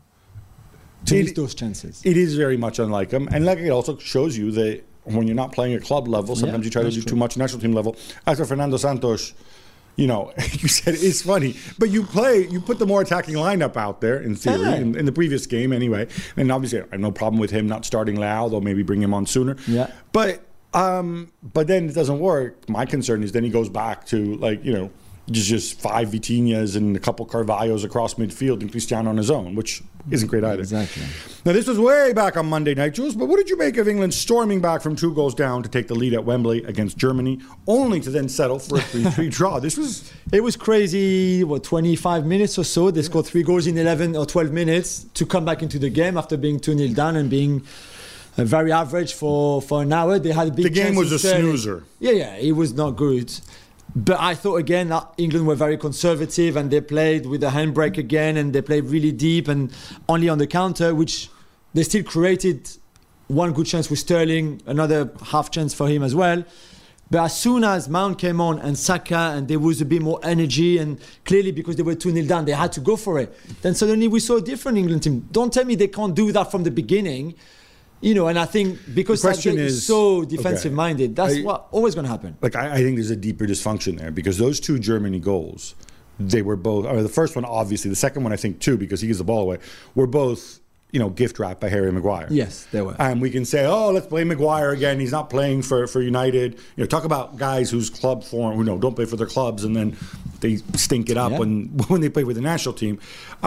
To It- miss those chances. it is very much unlike him. And like, it also shows you that when you're not playing at club level, sometimes Yeah, you try to that's do true. too much national team level. As for Fernando Santos, you know, you said it's funny, but you play, you put the more attacking lineup out there in theory, Yeah. in, in the previous game anyway. And obviously, I have no problem with him not starting Leao, though maybe bring him on sooner. Yeah. But um, but then it doesn't work. My concern is then he goes back to, like, you know, just, just five Vitinhas and a couple Carvalhos across midfield and Cristiano on his own, which isn't great either. Exactly. Now, this was way back on Monday night, Jules, but what did you make of England storming back from two goals down to take the lead at Wembley against Germany, only to then settle for a three three draw? This was... It was crazy, what, twenty-five minutes or so. They scored three goals in eleven or twelve minutes to come back into the game after being two nil down and being uh, very average for, for an hour. They had a big The game chance was in a Sterling. snoozer. Yeah, yeah, it was not good. But I thought, again, that England were very conservative and they played with the handbrake again and they played really deep and only on the counter, which they still created one good chance with Sterling, another half chance for him as well. But as soon as Mount came on and Saka, and there was a bit more energy, and clearly because they were two nil down, they had to go for it. Then suddenly we saw a different England team. Don't tell me they can't do that from the beginning. You know, and I think because The question Southgate is- is so defensive okay. minded, that's I- what always going to happen. Like, I, I think there's a deeper dysfunction there, because those two Germany goals, they were both... Or the first one, obviously. The second one, I think, too, because he gives the ball away, were both, you know, gift wrapped by Harry Maguire. Yes, they were. And we can say, oh, let's blame Maguire again. He's not playing for, for United. You know, talk about guys whose club form, who know, don't play for their clubs, and then they stink it up Yeah. when when they play with the national team.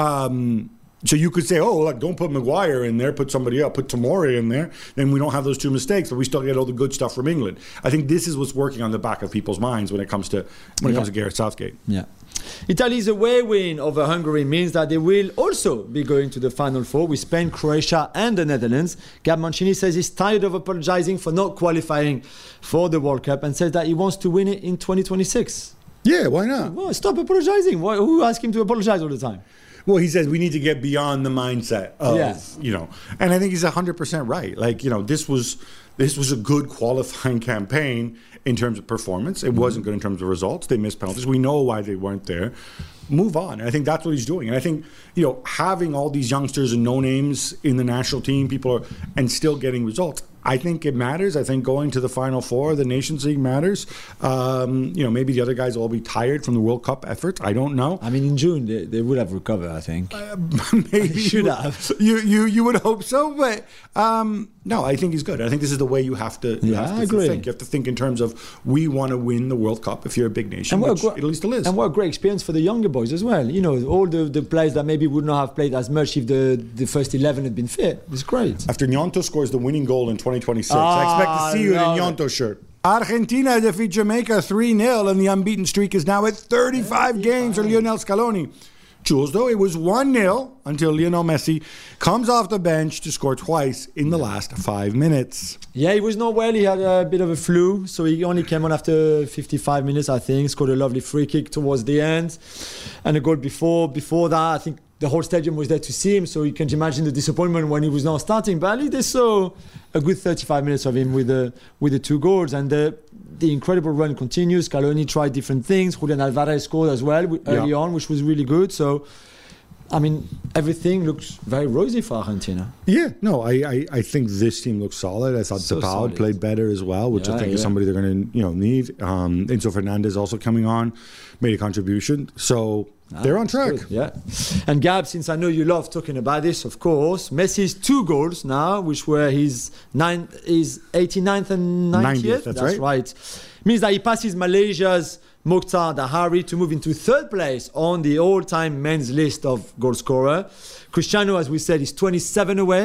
Um, so you could say, oh, like, don't put Maguire in there, put somebody else, put Tomori in there. Then we don't have those two mistakes, but we still get all the good stuff from England. I think this is what's working on the back of people's minds when it comes to when it Yeah. comes to Gareth Southgate. Yeah. Italy's away win over Hungary means that they will also be going to the Final Four with Spain, Croatia and the Netherlands. Gab Mancini says he's tired of apologising for not qualifying for the World Cup and says that he wants to win it in twenty twenty-six. Yeah, why not? Well, stop apologising. Why, who asked him to apologise all the time? Well, he says we need to get beyond the mindset of, Yeah. you know, and I think he's one hundred percent right. Like, you know, this was this was a good qualifying campaign in terms of performance. It wasn't good in terms of results. They missed penalties. We know why they weren't there. Move on. And I think that's what he's doing. And I think, you know, having all these youngsters and no names in the national team, people are, and still getting results, I think it matters. I think going to the Final Four, the Nations League matters. Um, you know, maybe the other guys will all be tired from the World Cup efforts. I don't know. I mean, in June, they, they would have recovered, I think. Maybe Should you, have. You, you you would hope so, but um, no, I think he's good. I think this is the way you have to. You Yeah, have I to agree. think. You have to think in terms of we want to win the World Cup. If you're a big nation, what a which gr- Italy still is. And what a great experience for the younger boys as well. You know, all the, the players that maybe would not have played as much if the, the first eleven had been fit. It's great. After Gnonto scores the winning goal in twenty twenty-six, I Ah, expect to see you in a love Gnonto shirt. Argentina defeat Jamaica three nil, and the unbeaten streak is now at thirty-five games for Lionel Scaloni. Jules, though, it was one nil until Lionel Messi comes off the bench to score twice in the last five minutes. Yeah, he was not well. He had a bit of a flu, so he only came on after fifty-five minutes, I think. Scored a lovely free kick towards the end, and a goal before. Before that, I think the whole stadium was there to see him, so you can imagine the disappointment when he was not starting. But at least they saw a good thirty-five minutes of him with the with the two goals, and the the incredible run continues. Scaloni tried different things. Julian Alvarez scored as well wi- early Yeah. on, which was really good. So, I mean, everything looks very rosy for Argentina. Yeah, no, I, I, I think this team looks solid. I thought So Depau solid. played better as well, which I Yeah, think is yeah. somebody they're going to you know need. Um, Enzo Fernandez also coming on, made a contribution, so they're on That's track. good, yeah. And Gab, since I know you love talking about this, of course, Messi's two goals now, which were his nine, his eighty-ninth and ninetieth. ninetieth, that's right. Means that he passes Malaysia's Mokhtar Dahari to move into third place on the all-time men's list of goal scorer. Cristiano, as we said, is twenty-seven away.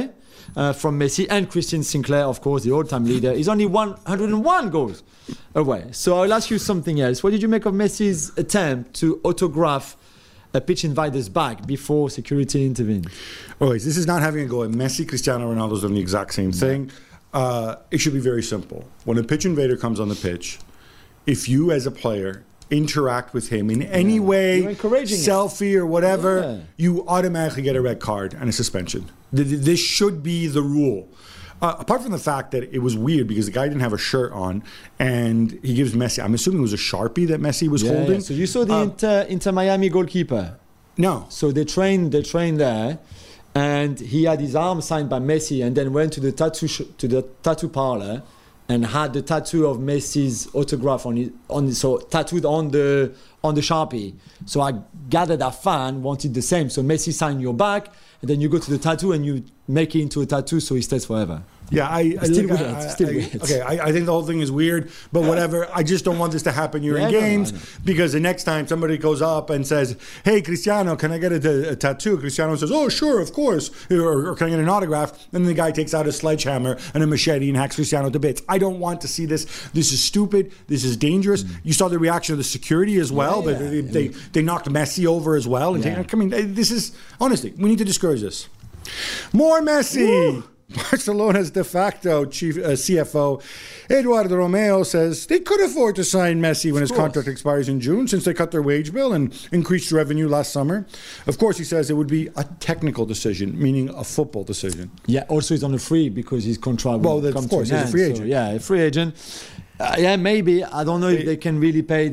uh, from Messi. And Christian Sinclair, of course, the all-time leader, is only one hundred one goals away. So I'll ask you something else. What did you make of Messi's attempt to autograph a pitch invader's back before security intervened? Always, this is not having a go at Messi. Cristiano Ronaldo's doing the exact same thing. Uh, it should be very simple. When a pitch invader comes on the pitch, if you as a player interact with him in any Yeah. way, You're encouraging it. selfie or whatever, Yeah. you automatically get a red card and a suspension. Th- th- This should be the rule. Uh, apart from the fact that it was weird because the guy didn't have a shirt on, and he gives Messi, I'm assuming it was a Sharpie that Messi was Yeah, holding. yeah. So you saw the Uh, Inter, Inter Miami goalkeeper. No. So they trained, they trained there, and he had his arm signed by Messi, and then went to the tattoo sh- to the tattoo parlor, and had the tattoo of Messi's autograph on his, on his, so tattooed on the on the Sharpie. So I gathered that fan wanted the same. So Messi signed your back, and then you go to the tattoo and you make it into a tattoo, so he stays forever. Yeah, I, I Still think weird, I, still I- weird. Okay, I, I think the whole thing is weird, but whatever. I just don't want this to happen during Yeah, I know, games I know. because the next time somebody goes up and says, "Hey, Cristiano, can I get a, a tattoo?" Cristiano says, "Oh, sure, of course," or, or "Can I get an autograph?" And the guy takes out a sledgehammer and a machete and hacks Cristiano to bits. I don't want to see this. This is stupid. This is dangerous. You saw the reaction of the security as well. Mm. Yeah, they, yeah. they, they they knocked Messi over as well. And Yeah. take, I mean, this is honestly, we need to discourage this. More Messi. Woo! Barcelona's de facto chief uh, C F O, Eduardo Romeo, says they could afford to sign Messi when his course. contract expires in June since they cut their wage bill and increased revenue last summer. Of course, he says it would be a technical decision, meaning a football decision. Yeah, also he's on a free because his contract will Well, that's- come of course, to an he's a end. free So, agent. yeah, a free agent. Uh, yeah, maybe. I don't know if they can really pay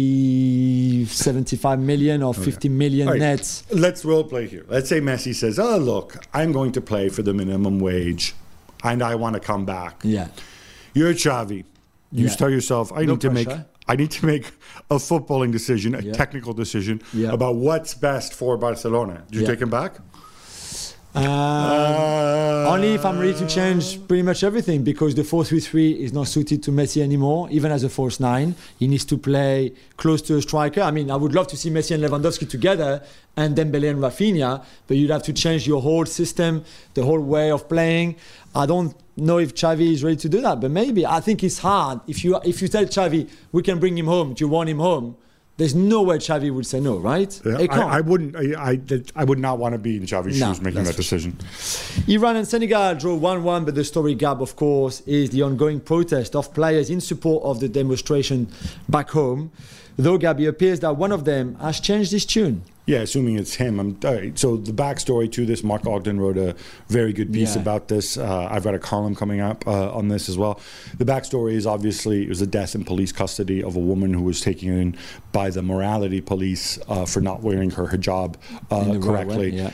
the seventy-five million or fifty million All right, nets. let's role play here. Let's say Messi says, "Oh, look, I'm going to play for the minimum wage, and I want to come back." Yeah. You're Xavi. You Yeah. tell yourself, I No need to make pressure. I need to make a footballing decision, a Yeah. technical decision Yeah. about what's best for Barcelona. Did you Yeah. take him back? Um, Uh, Only if I'm ready to change pretty much everything, because the four three three is not suited to Messi anymore, even as a false nine. He needs to play close to a striker. I mean, I would love to see Messi and Lewandowski together and Dembele and Rafinha, but you'd have to change your whole system, the whole way of playing. I don't know if Xavi is ready to do that, but maybe. I think it's hard. If you if you tell Xavi, we can bring him home, do you want him home? There's no way Xavi would say no, right? Yeah, He can't. I, I wouldn't. I, I I would not want to be in Xavi's No, shoes making that's that for decision. Iran and Senegal draw one one, but the story gap, of course, is the ongoing protest of players in support of the demonstration back home. Though, Gabi, appears that one of them has changed his tune. Yeah, assuming it's him. I'm, all right, so the backstory to this, Mark Ogden wrote a very good piece Yeah. about this. Uh, I've got a column coming up uh, on this as well. The backstory is obviously it was a death in police custody of a woman who was taken in by the morality police uh, for not wearing her hijab uh, In the right correctly. way,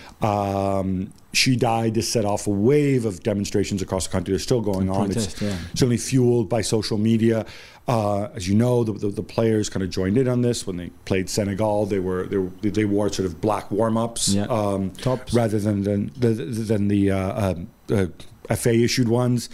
Um, she died. This set off a wave of demonstrations across the country. They're still going on. Protest, It's yeah. certainly fueled by social media. Uh, as you know, the, the, the players kind of joined in on this when they played Senegal. They were they, were, they wore sort of black warm ups Yeah. um, Tops. rather than than the, than the uh, uh, uh, F A issued ones.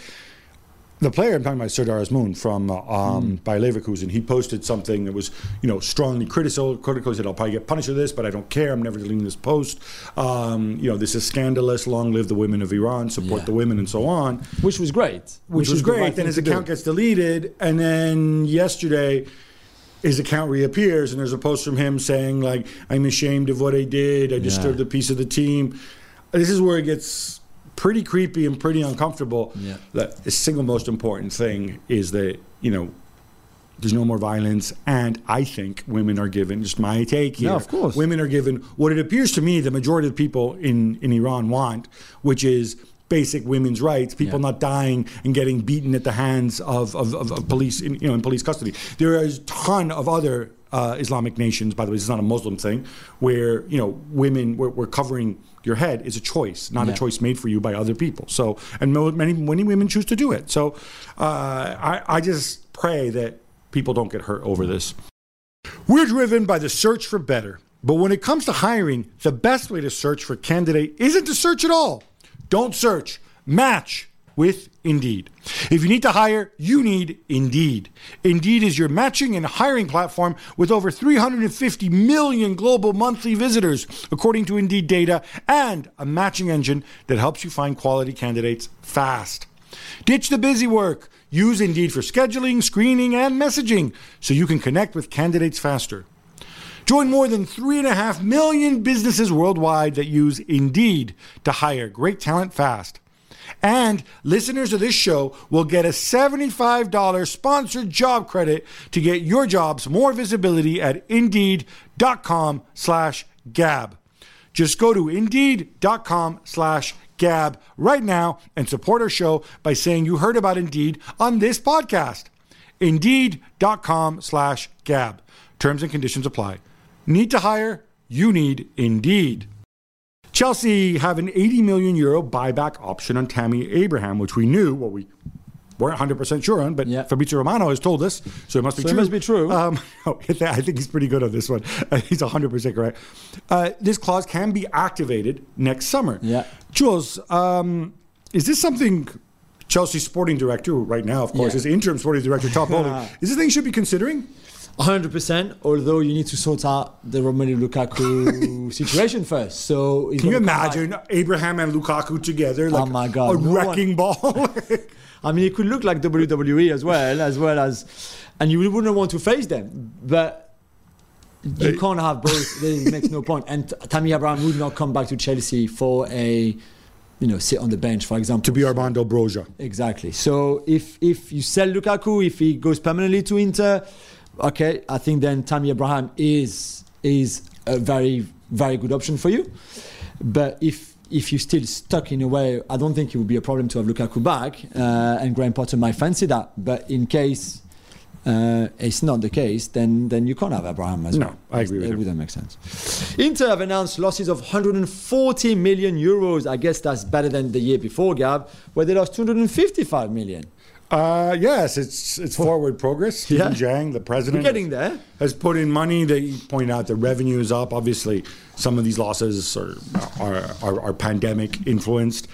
The player I'm talking about is Serdar Azmoun from uh, um, Mm. Bayer Leverkusen. He posted something that was, you know, strongly critical. Critical. He said, "I'll probably get punished for this, but I don't care. I'm never deleting this post. Um, you know, this is scandalous. Long live the women of Iran. Support Yeah. the women, and so on." Which was great. Which, was is the great. right Then thing his to do. account gets deleted, and then yesterday, his account reappears, and there's a post from him saying, like, "I'm ashamed of what I did. I disturbed a piece of the team." This is where it gets pretty creepy and pretty uncomfortable. Yeah. The single most important thing is that, you know, there's no more violence, and I think women are given, just my take here, No, of course. women are given what it appears to me the majority of people in, in Iran want, which is basic women's rights, people Yeah. not dying and getting beaten at the hands of, of, of, of police, in, you know, in police custody. There is a ton of other uh, Islamic nations, by the way, this is not a Muslim thing, where, you know, women, we're, we're covering your head is a choice, not Yeah. a choice made for you by other people. So, and mo- many, many women choose to do it. So uh, I, I just pray that people don't get hurt over this. We're driven by the search for better. But when it comes to hiring, the best way to search for a candidate isn't to search at all. Don't search. Match with Indeed. If you need to hire, you need Indeed. Indeed is your matching and hiring platform with over three hundred fifty million global monthly visitors, according to Indeed data, and a matching engine that helps you find quality candidates fast. Ditch the busy work. Use Indeed for scheduling, screening, and messaging so you can connect with candidates faster. Join more than three and a half million businesses worldwide that use Indeed to hire great talent fast. And listeners of this show will get a seventy-five dollars sponsored job credit to get your jobs more visibility at Indeed.com slash Gab. Just go to Indeed.com slash Gab right now and support our show by saying you heard about Indeed on this podcast. Indeed.com slash Gab. Terms and conditions apply. Need to hire? You need Indeed. Chelsea have an eighty million euro buyback option on Tammy Abraham, which we knew, well, we weren't one hundred percent sure on, but yeah. Fabrizio Romano has told us, so it must be so true. it must be true. Um, no, I think he's pretty good on this one. Uh, he's one hundred percent correct. Uh, this clause can be activated next summer. Yeah. Jules, um, is this something Chelsea sporting director, right now, of course, yeah. is interim sporting director, Todd Boehly, is this thing you should be considering? one hundred percent, although you need to sort out the Romelu Lukaku situation first. So can you imagine Abraham and Lukaku together, like oh my God, a no wrecking one. ball? I mean, it could look like W W E as well, as well as, and you wouldn't want to face them, but you can't have both. It makes no point. And Tammy Abraham would not come back to Chelsea for a, you know, sit on the bench, for example. To be Armando Broja. Exactly. So if if you sell Lukaku, if he goes permanently to Inter, okay, I think then Tammy Abraham is is a very, very good option for you. But if if you're still stuck in a way, I don't think it would be a problem to have Lukaku back, uh, and Graham Potter might fancy that. But in case uh, it's not the case, then then you can't have Abraham as no, well. I agree with you. It wouldn't make sense. Inter have announced losses of one hundred forty million euros. I guess that's better than the year before, Gab, where they lost two hundred fifty-five million. Uh, yes, it's it's forward progress. Stephen Yeah. Jiang, the president, We're getting there. has put in money. They point out the revenue is up. Obviously, some of these losses are are, are, are pandemic influenced.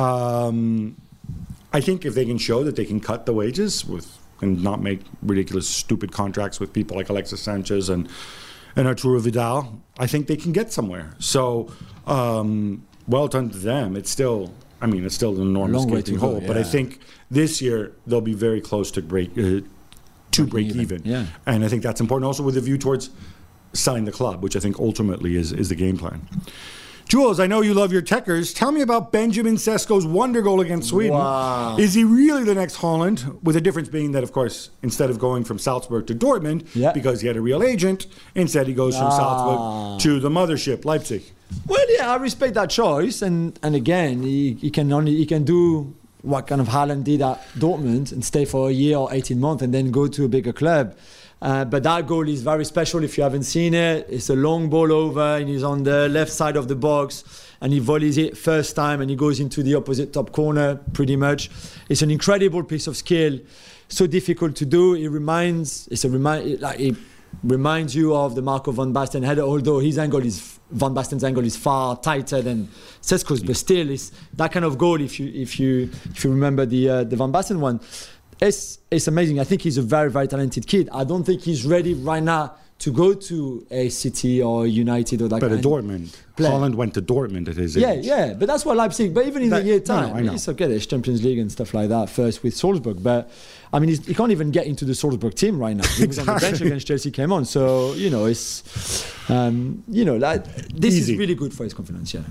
Um, I think if they can show that they can cut the wages with and not make ridiculous, stupid contracts with people like Alexis Sanchez and and Arturo Vidal, I think they can get somewhere. So, um, well done to them. It's still. I mean, it's still an enormous gaping hole, yeah. but I think this year they'll be very close to break uh, to break even. even. Yeah. And I think that's important also with a view towards selling the club, which I think ultimately is, is the game plan. Jules, I know you love your Techers. Tell me about Benjamin Sesko's wonder goal against Sweden. Wow. Is he really the next Haaland? With the difference being that, of course, instead of going from Salzburg to Dortmund, yeah. because he had a real agent, instead he goes from ah. Salzburg to the mothership, Leipzig. Well, yeah, I respect that choice, and, and again, he, he can only he can do what kind of Haaland did at Dortmund and stay for a year or eighteen months and then go to a bigger club. Uh, but that goal is very special if you haven't seen it. It's a long ball over, and he's on the left side of the box, and he volleys it first time, and he goes into the opposite top corner, pretty much. It's an incredible piece of skill, so difficult to do. It reminds, it's a remind, like it reminds you of the Marco van Basten header, although his angle is Van Basten's angle is far tighter than Sesko's, but still, it's that kind of goal. If you if you if you remember the uh, the Van Basten one. It's it's amazing. I think he's a very, very talented kid. I don't think he's ready right now to go to a City or United or that but kind a Dortmund. Play. Haaland went to Dortmund at his yeah, age. Yeah, yeah. But that's what Leipzig. But even in that, the year time, no, I know. it's okay. There's Champions League and stuff like that first with Salzburg. But I mean, he's, he can't even get into the Salzburg team right now. He was exactly. on the bench against Chelsea. Came on, so you know it's um, you know like, this Easy. is really good for his confidence. Yeah.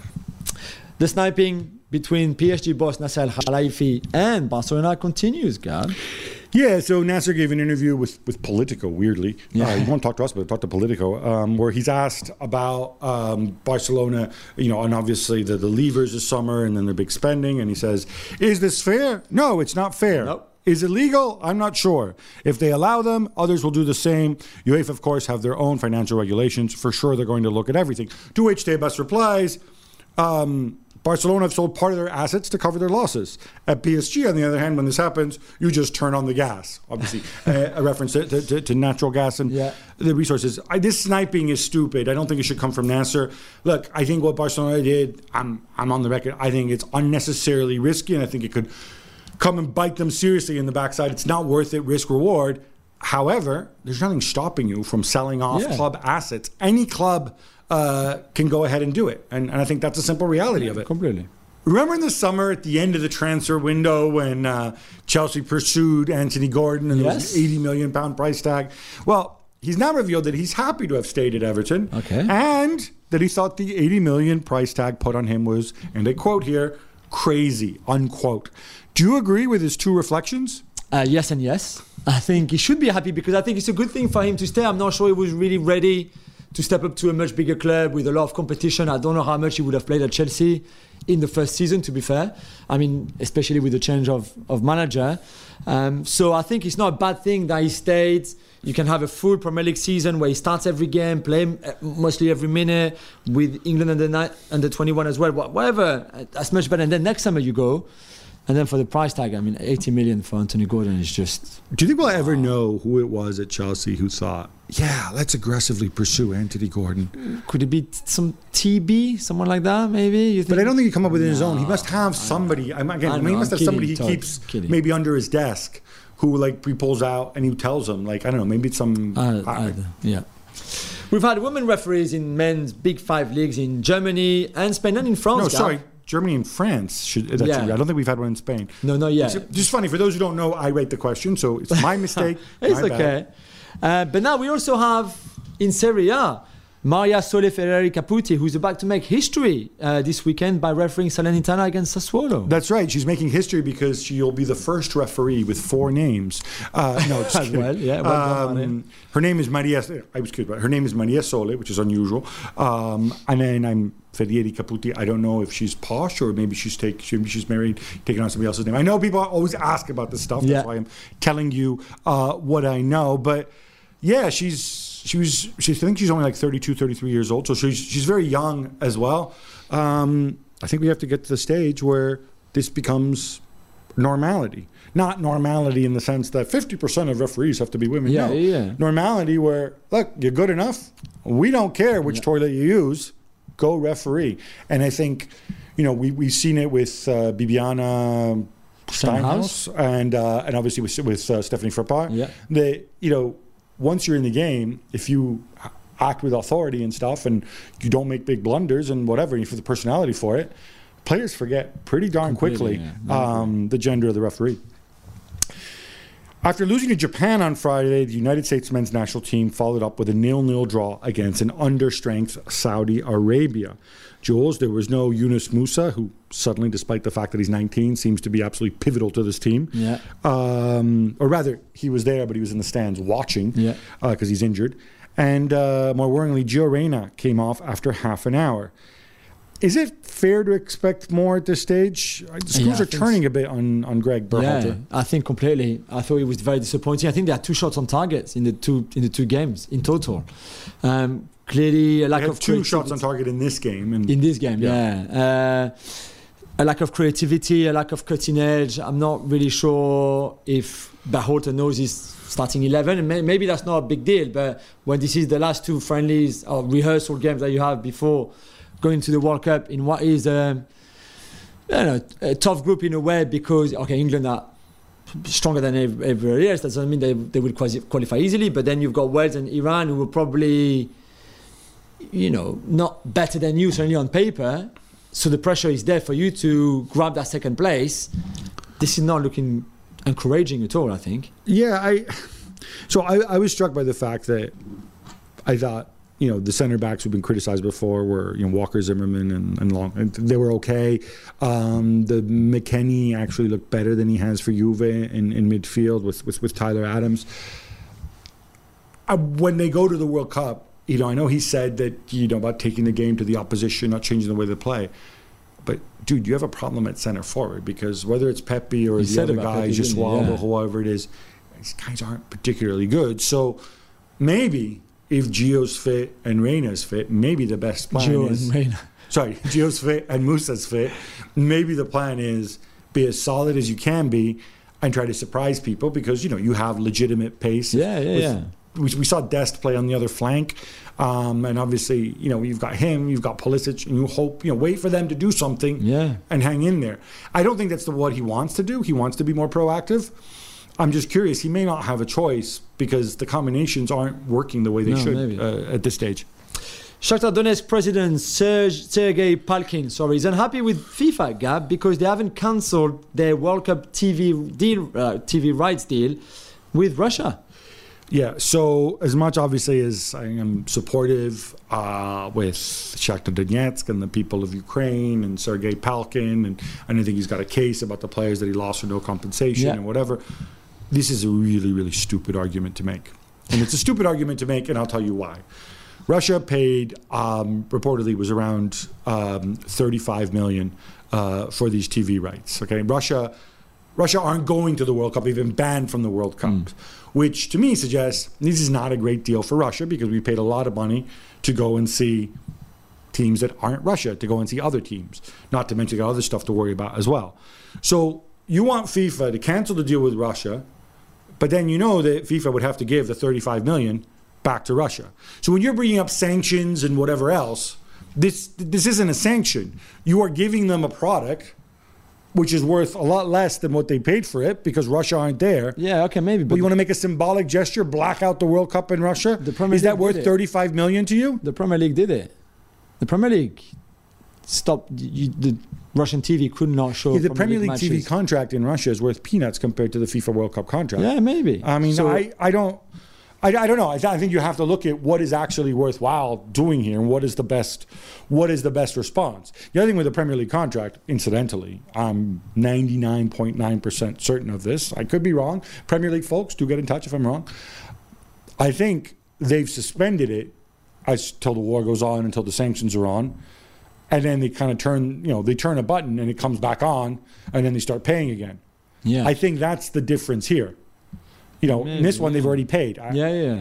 The sniping between P S G boss Nasser Al-Khelaifi and Barcelona continues, Gab. Yeah, so Nasser gave an interview with, with Politico, weirdly. Yeah. Uh, he won't talk to us, but talk to Politico, um, where he's asked about um, Barcelona, you know, and obviously the, the levers this summer and then their big spending. And he says, is this fair? No, it's not fair. Nope. Is it legal? I'm not sure. If they allow them, others will do the same. UEFA, of course, have their own financial regulations. For sure, they're going to look at everything. To which Tebas replies, um, Barcelona have sold part of their assets to cover their losses. At P S G, on the other hand, when this happens, you just turn on the gas. Obviously, a, a reference to, to, to natural gas and yeah. the resources. I, this sniping is stupid. I don't think it should come from Nasser. Look, I think what Barcelona did, I'm I'm on the record, I think it's unnecessarily risky, and I think it could come and bite them seriously in the backside. It's not worth it, risk reward. However, there's nothing stopping you from selling off yeah. club assets. Any club uh, can go ahead and do it. And, and I think that's a simple reality yeah, of it. Completely. Remember in the summer at the end of the transfer window when uh, Chelsea pursued Anthony Gordon and yes. there was an eighty million pound price tag? Well, he's now revealed that he's happy to have stayed at Everton. Okay. And that he thought the eighty million price tag put on him was, and I quote here, crazy, unquote. Do you agree with his two reflections? Uh, yes and yes. I think he should be happy because I think it's a good thing for him to stay. I'm not sure he was really ready to step up to a much bigger club with a lot of competition. I don't know how much he would have played at Chelsea in the first season, to be fair. I mean, especially with the change of, of manager. Um, so I think it's not a bad thing that he stayed. You can have a full Premier League season where he starts every game, play mostly every minute with England under, under twenty-one as well. Whatever, that's much better. And then next summer you go. And then for the price tag, I mean, eighty million for Anthony Gordon is just... Do you think we'll ever know who it was at Chelsea who thought, yeah, let's aggressively pursue Anthony Gordon? Could it be some T B, someone like that, maybe? You think? But I don't think he come up with it on his No, own. He must have somebody. I'm, again, I I mean, he know, must I'm have somebody he kidding, Todd, keeps kidding. maybe under his desk who, like, he pulls out and he tells him, like, I don't know, maybe it's some... Uh, uh, yeah. We've had women referees in men's Big Five leagues in Germany and Spain and in France. No, Gav. sorry. Germany and France. Should, that's Yeah. it. I don't think we've had one in Spain. No, not yet. It's just funny. For those who don't know, I rate the question, so it's my mistake. It's my okay. Uh, but now we also have in Serie A, Maria Sole Ferreri Caputi, who's about to make history uh, this weekend by refereeing Salernitana against Sassuolo. That's right. She's making history because she'll be the first referee with four names. Uh, no, just As kidding. well, yeah, well done, Maria. um, her name is Maria. I was kidding, but her name is Maria Sole, which is unusual. Um, and then I'm Ferrieri Caputi. I don't know if she's posh or maybe she's take maybe she's married, taking on somebody else's name. I know people always ask about this stuff. That's Yeah. why I'm telling you uh, what I know. But yeah, she's. She was, she, I think she's only like thirty-two, thirty-three years old. So she's, she's very young as well. Um, I think we have to get to the stage where this becomes normality. Not normality in the sense that fifty percent of referees have to be women. Yeah, no. yeah. Normality where, look, you're good enough. We don't care which Yeah. toilet you use. Go referee. And I think, you know, we, we've seen it with uh, Bibiana Steinhaus and, uh, and obviously with, with uh, Stephanie Frappart. Yeah. They, you know, once you're in the game, if you act with authority and stuff and you don't make big blunders and whatever, and you have the personality for it, players forget pretty darn Completely, quickly yeah. um, the gender of the referee. After losing to Japan on Friday, the United States men's national team followed up with a nil-nil draw against an understrength Saudi Arabia. Jules, there was no Yunus Musa, who suddenly, despite the fact that he's nineteen, seems to be absolutely pivotal to this team. Yeah. Um, or rather, he was there, but he was in the stands watching Yeah. because uh, he's injured. And uh, more worryingly, Gio Reyna came off after half an hour. Is it fair to expect more at this stage? The schools Yeah, I are think turning so. a bit on, on Greg Berhalter. Yeah, I think completely. I thought it was very disappointing. I think there are two shots on targets in the two in the two games in total. Um, clearly, a lack They had of two creativity- shots on target in this game. And in this game. Yeah. Yeah, Uh, a lack of creativity, a lack of cutting edge. I'm not really sure if Berhalter knows his starting eleven, and may, maybe that's not a big deal. But when this is the last two friendlies or rehearsal games that you have before going to the World Cup in what is a, I don't know, a tough group in a way, because okay, England are stronger than ev- everybody else. That doesn't mean they they will quasi- qualify easily. But then you've got Wales and Iran, who will probably, you know, not better than you, certainly on paper. So the pressure is there for you to grab that second place. This is not looking encouraging at all, I think. Yeah, I. So I, I was struck by the fact that I thought, you know, the center backs who've been criticized before were, you know, Walker Zimmerman and, and Long. And they were okay. Um, the McKennie actually looked better than he has for Juve in, in midfield with, with, with Tyler Adams. Uh, when they go to the World Cup, you know, I know he said that, you know, about taking the game to the opposition, not changing the way they play. But, dude, you have a problem at center forward, because whether it's Pepe or He the said other about guy, Pepe, just didn't he? Schwab Yeah. or whoever it is, these guys aren't particularly good. So maybe if Gio's fit and Reyna's fit, maybe the best plan Gio is and Reyna. sorry, Gio's fit and Musa's fit. Maybe the plan is be as solid as you can be and try to surprise people because, you know, you have legitimate pace. Yeah, yeah, with, yeah. We, we saw Dest play on the other flank. Um, and obviously, you know, you've got him, you've got Pulisic, and you hope, you know, wait for them to do something yeah. and hang in there. I don't think that's the, what he wants to do. He wants to be more proactive. I'm just curious. He may not have a choice because the combinations aren't working the way they No, should uh, at this stage. Shakhtar Donetsk president Serge, Sergei Palkin, sorry, is unhappy with FIFA, Gab, because they haven't cancelled their World Cup T V deal, uh, T V rights deal with Russia. Yeah, so as much obviously as I am supportive uh, with Shakhtar Donetsk and the people of Ukraine and Sergei Palkin, and, and I think he's got a case about the players that he lost for no compensation yeah. and whatever, this is a really, really stupid argument to make. And it's a stupid argument to make, and I'll tell you why. Russia paid, um, reportedly, was around um, thirty-five million dollars uh, for these T V rights. Okay, Russia, Russia aren't going to the World Cup; they've been banned from the World Cup, mm. which to me suggests this is not a great deal for Russia because we paid a lot of money to go and see teams that aren't Russia, to go and see other teams. Not to mention got other stuff to worry about as well. So you want FIFA to cancel the deal with Russia, but then you know that FIFA would have to give the thirty-five million dollars back to Russia. So when you're bringing up sanctions and whatever else, this this isn't a sanction. You are giving them a product which is worth a lot less than what they paid for it because Russia aren't there. Yeah, okay, maybe. But well, you want to make a symbolic gesture, black out the World Cup in Russia? The Premier is that League worth did it. thirty-five million dollars to you? The Premier League did it. The Premier League stopped. You, the Russian T V could not show. Yeah, the Premier Premier League, League T V matches. contract in Russia is worth peanuts compared to the FIFA World Cup contract. Yeah, maybe. I mean, So- I, I don't. I, I don't know. I, th- I think you have to look at what is actually worthwhile doing here, and what is the best, what is the best response. The other thing with the Premier League contract, incidentally, I'm ninety-nine point nine percent certain of this. I could be wrong. Premier League folks, do get in touch if I'm wrong. I think they've suspended it until the war goes on, until the sanctions are on, and then they kind of turn, you know, they turn a button and it comes back on, and then they start paying again. Yeah. I think that's the difference here. You know, in this one, they've already paid. I- Yeah, yeah.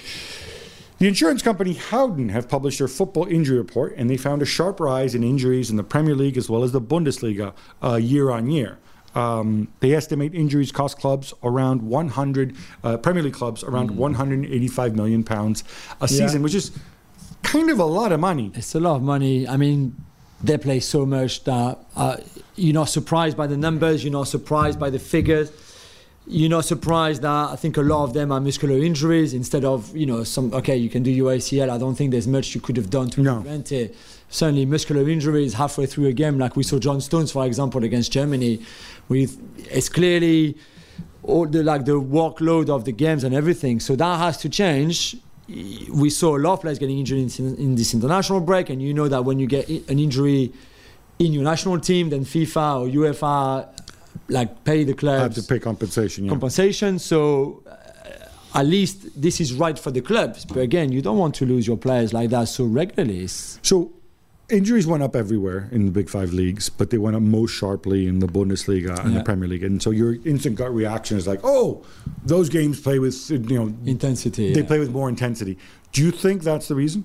The insurance company Howden have published their football injury report, and they found a sharp rise in injuries in the Premier League as well as the Bundesliga uh, year on year. Um, they estimate injuries cost clubs around one hundred, uh, Premier League clubs around mm. one hundred eighty-five million pounds a Yeah. season, which is kind of a lot of money. It's a lot of money. I mean, they play so much that uh, you're not surprised by the numbers, you're not surprised by the figures. You're not surprised that I think a lot of them are muscular injuries instead of, you know, some, okay, you can do your A C L. I don't think there's much you could have done to No. prevent it. Certainly muscular injuries halfway through a game, like we saw John Stones, for example, against Germany. With It's clearly all the, like the workload of the games and everything. So that has to change. We saw a lot of players getting injured in, in this international break, and you know that when you get an injury in your national team, then FIFA or UEFA like pay the clubs Have to pay compensation. Yeah. compensation. So uh, at least this is right for the clubs. But again, you don't want to lose your players like that so regularly. It's- So injuries went up everywhere in the big five leagues, but they went up most sharply in the Bundesliga and Yeah. the Premier League. And so your instant gut reaction is like, oh, those games play with, you know, Intensity. they yeah. play with more intensity. Do you think that's the reason?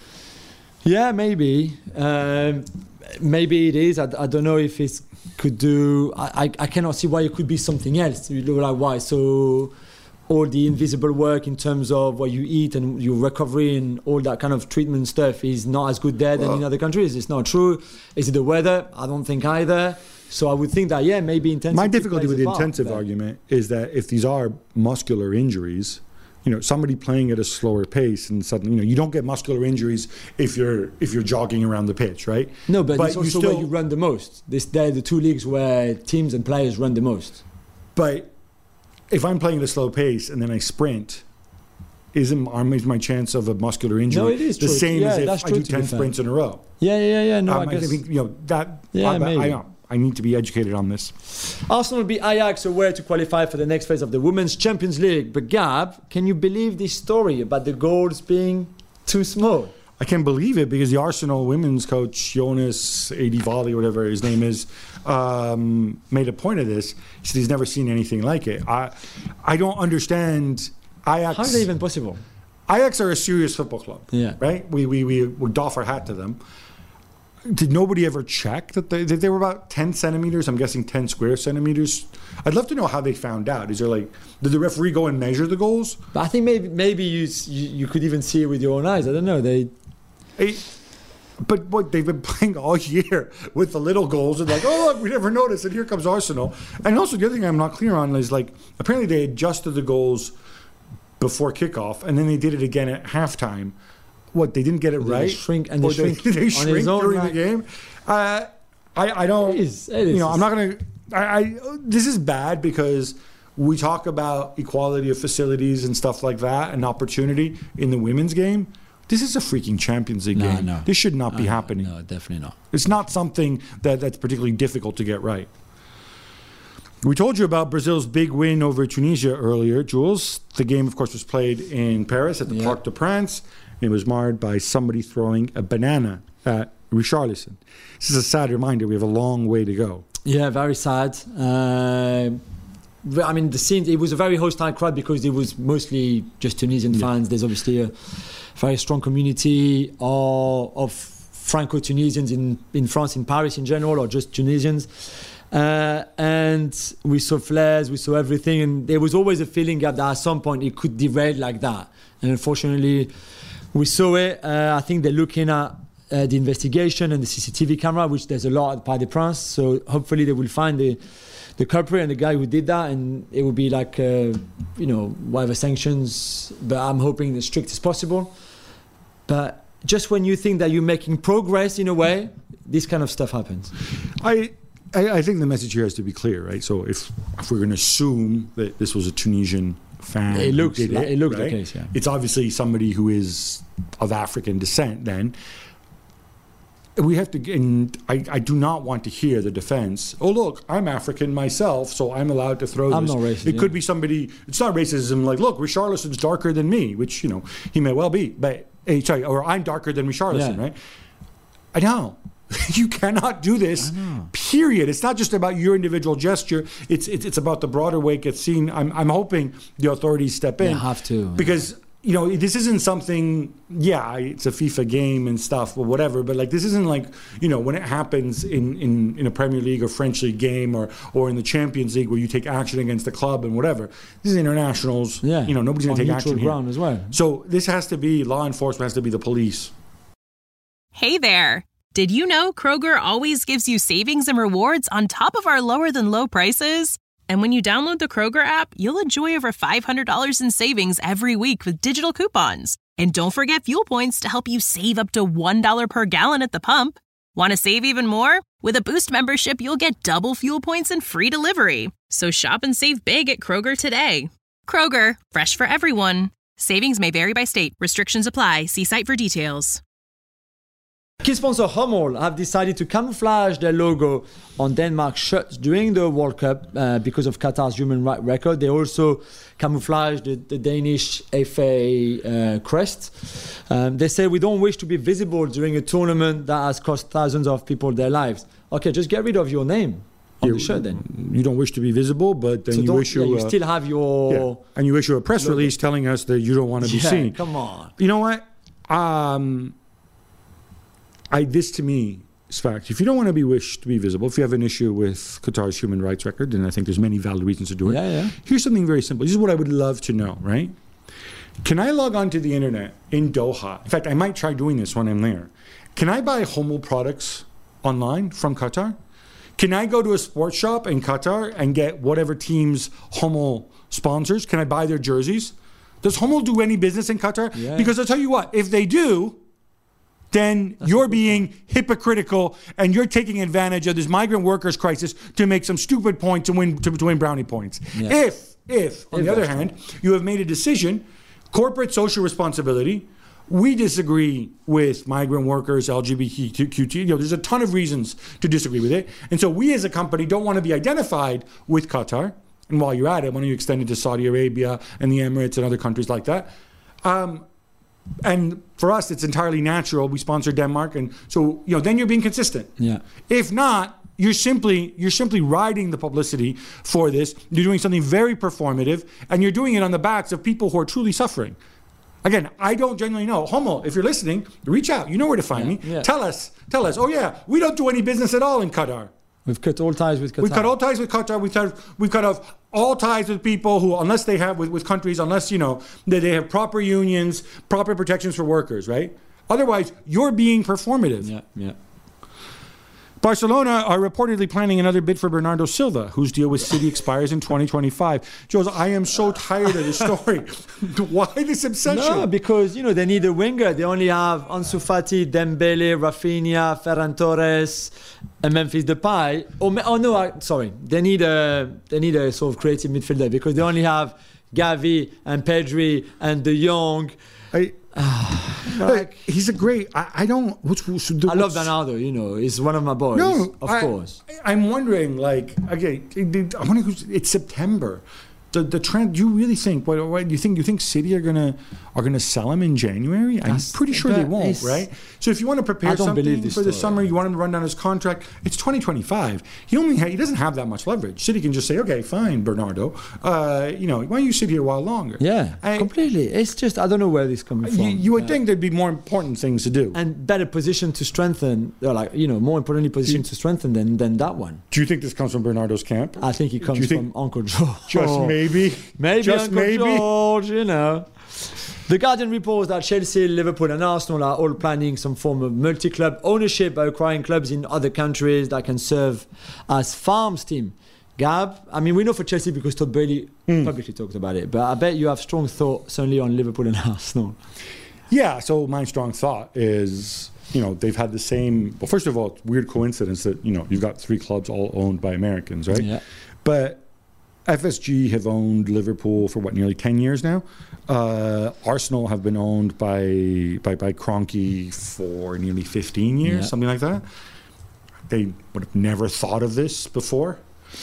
Yeah, maybe. Um, maybe it is. I, I don't know if it could do. I, I, I cannot see why it could be something else. You know, like why? So all the invisible work in terms of what you eat and your recovery and all that kind of treatment stuff is not as good there than in other countries. It's not true. Is it the weather? I don't think either. So I would think that, yeah, maybe intensity. My difficulty plays with a the part, intensive but- argument is that if these are muscular injuries, you know, somebody playing at a slower pace and suddenly, you know, you don't get muscular injuries if you're if you're jogging around the pitch, right? No, but, it's you also still, where you run the most. This, they're the two leagues where teams and players run the most. But if I'm playing at a slow pace and then I sprint, isn't is my chance of a muscular injury No, it is the true. same Yeah, as that's if I true, do to be ten fair. sprints in a row? Yeah, yeah, yeah. No, Um, I I guess. think, you know, that, Yeah, I, maybe. I, know. I need to be educated on this. Arsenal beat Ajax away to qualify for the next phase of the Women's Champions League. But Gab, can you believe this story about the goals being too small? I can't believe it because the Arsenal women's coach, Jonas Adivali, whatever his name is, um, made a point of this. He said he's never seen anything like it. I, I don't understand Ajax. How is that even possible? Ajax are a serious football club, Yeah. right? We, we, we, we doff our hat to them. did nobody ever check that they, that they were about ten centimeters? I'm guessing ten square centimeters. I'd love to know how they found out. Is there like, did the referee go and measure the goals? But I think maybe maybe you you, you could even see it with your own eyes. I don't know. They. Hey, but what they've been playing all year with the little goals and like, oh look, we never noticed, and here comes Arsenal. And also the other thing I'm not clear on is like, apparently they adjusted the goals before kickoff, and then they did it again at halftime. What, they didn't get it Did right? They shrink and they or shrink. They, they shrink during own, the game. Uh, I I don't. It is, it is. You know, I'm not gonna. I, I this is bad because we talk about equality of facilities and stuff like that and opportunity in the women's game. This is a freaking Champions League no, game. No. This should not be no, happening. No, definitely not. It's not something that, that's particularly difficult to get right. We told you about Brazil's big win over Tunisia earlier, Jules. The game, of course, was played in Paris at the yeah. Parc des Princes. It was marred by somebody throwing a banana at Richarlison. This is a sad reminder. We have a long way to go. Yeah, very sad. Uh, I mean, the scene, it was a very hostile crowd because it was mostly just Tunisian yeah. fans. There's obviously a very strong community of, of Franco-Tunisians in, in France, in Paris in general, or just Tunisians. Uh, and we saw flares, we saw everything, and there was always a feeling that at some point it could derail like that. And unfortunately, we saw it. Uh, I think they're looking at uh, the investigation and the C C T V camera, which there's a lot at Parc des Princes. So hopefully they will find the the culprit and the guy who did that, and it will be like, uh, you know, whatever sanctions. But I'm hoping as strict as possible. But just when you think that you're making progress in a way, this kind of stuff happens. I. I think the message here has to be clear, right? So if, if we're going to assume that this was a Tunisian fan, it looks who did like, it, it looks right? the case. Yeah, it's obviously somebody who is of African descent. Then we have to, and I, I do not want to hear the defense. Oh look, I'm African myself, so I'm allowed to throw I'm this. not racist, it yeah. could be somebody. It's not racism. Like, look, Richarlison's darker than me, which you know he may well be, but hey, sorry, or I'm darker than Richarlison, yeah. right? I know. You cannot do this, period. It's not just about your individual gesture. It's it's, it's about the broader way it gets seen. I'm, I'm hoping the authorities step in. They have to. Because, yeah. you know, this isn't something, yeah, it's a FIFA game and stuff or whatever, but like this isn't like, you know, when it happens in, in, in a Premier League or French League game or, or in the Champions League where you take action against the club and whatever. This is internationals. Yeah. You know, nobody's going to take action here. Ground as well. So this has to be, law enforcement has to be the police. Hey there. Did you know Kroger always gives you savings and rewards on top of our lower than low prices? And when you download the Kroger app, you'll enjoy over five hundred dollars in savings every week with digital coupons. And don't forget fuel points to help you save up to one dollar per gallon at the pump. Want to save even more? With a Boost membership, you'll get double fuel points and free delivery. So shop and save big at Kroger today. Kroger, fresh for everyone. Savings may vary by state. Restrictions apply. See site for details. Key sponsor Hummel have decided to camouflage their logo on Denmark's shirts during the World Cup uh, because of Qatar's human rights record. They also camouflaged the, the Danish F A uh, crest. Um, they say we don't wish to be visible during a tournament that has cost thousands of people their lives. Okay, just get rid of your name on you, the shirt then. You don't wish to be visible, but then so you issue... Yeah, you uh, still have your... Yeah. And you issue a press logo. release telling us that you don't want to be yeah, seen. come on. You know what? Um... I, this to me is fact. If you don't want to be wished to be visible, if you have an issue with Qatar's human rights record, then I think there's many valid reasons to do it. Yeah, yeah. Here's something very simple. This is what I would love to know, right? Can I log onto the internet in Doha? In fact, I might try doing this when I'm there. Can I buy Hummel products online from Qatar? Can I go to a sports shop in Qatar and get whatever team's Hummel sponsors? Can I buy their jerseys? Does Hummel do any business in Qatar? Yeah. Because I'll tell you what, if they do, then That's you're being point. hypocritical and you're taking advantage of this migrant workers crisis to make some stupid point to win to, to win brownie points. Yeah. If, if, on if the other hand, you have made a decision, corporate social responsibility, we disagree with migrant workers, L G B T Q, you know, there's a ton of reasons to disagree with it. And so we as a company don't want to be identified with Qatar. And while you're at it, why don't you extend it to Saudi Arabia and the Emirates and other countries like that? Um, And for us, it's entirely natural. We sponsor Denmark, and so you know, then you're being consistent. Yeah. If not, you're simply you're simply riding the publicity for this. You're doing something very performative, and you're doing it on the backs of people who are truly suffering. Again, I don't genuinely know. Homo, if you're listening, reach out. You know where to find Yeah, me. yeah. Tell us. Tell us. Oh yeah, we don't do any business at all in Qatar. We've cut all ties with Qatar. We've cut all ties with Qatar. We've cut, we've cut off all ties with people who, unless they have, with, with countries, unless, you know, that they have proper unions, proper protections for workers, right? Otherwise, you're being performative. Yeah, yeah. Barcelona are reportedly planning another bid for Bernardo Silva, whose deal with City expires in twenty twenty-five. Jules, I am so tired of this story. Why this obsession? No, because, you know, they need a winger. They only have Ansu Fati, Dembele, Rafinha, Ferran Torres, and Memphis Depay. Oh, oh no, I, sorry. They need a they need a sort of creative midfielder because they only have Gavi and Pedri and De Jong. I, like, he's a great. I, I don't. What's, what's, I love Bernardo. You know, he's one of my boys. No, of I, course. I'm wondering, like, okay, I'm wondering who's. It's September. The the trend. Do you really think? What, what do you think? You think City are gonna are gonna sell him in January? I'm That's- pretty sure they that won't, is- right? So if you want to prepare I don't believe something this for the story. summer, you want him to run down his contract. It's twenty twenty-five. He only ha- he doesn't have that much leverage. City can just say, okay, fine, Bernardo. Uh, you know, why don't you sit here a while longer? Yeah, I- completely. It's just I don't know where this is coming from. You, you would Uh, think there'd be more important things to do. and better position to strengthen, or like you know, more importantly, position to strengthen than than that one. Do you think this comes from Bernardo's camp? I think it Do comes you think from Uncle George. just maybe? Maybe Just Uncle maybe? George, you know. The Guardian reports that Chelsea, Liverpool and Arsenal are all planning some form of multi-club ownership by acquiring clubs in other countries that can serve as farms team. Gab, I mean, we know for Chelsea because Todd Bailey Hmm. publicly talked about it, but I bet you have strong thoughts certainly on Liverpool and Arsenal. Yeah, so my strong thought is, you know, they've had the same. Well, first of all, it's a weird coincidence that, you know, you've got three clubs all owned by Americans, right? Yeah. But F S G have owned Liverpool for what, nearly ten years now. Uh, Arsenal have been owned by by by Kroenke for nearly fifteen years, Yeah. something like that. They would have never thought of this before.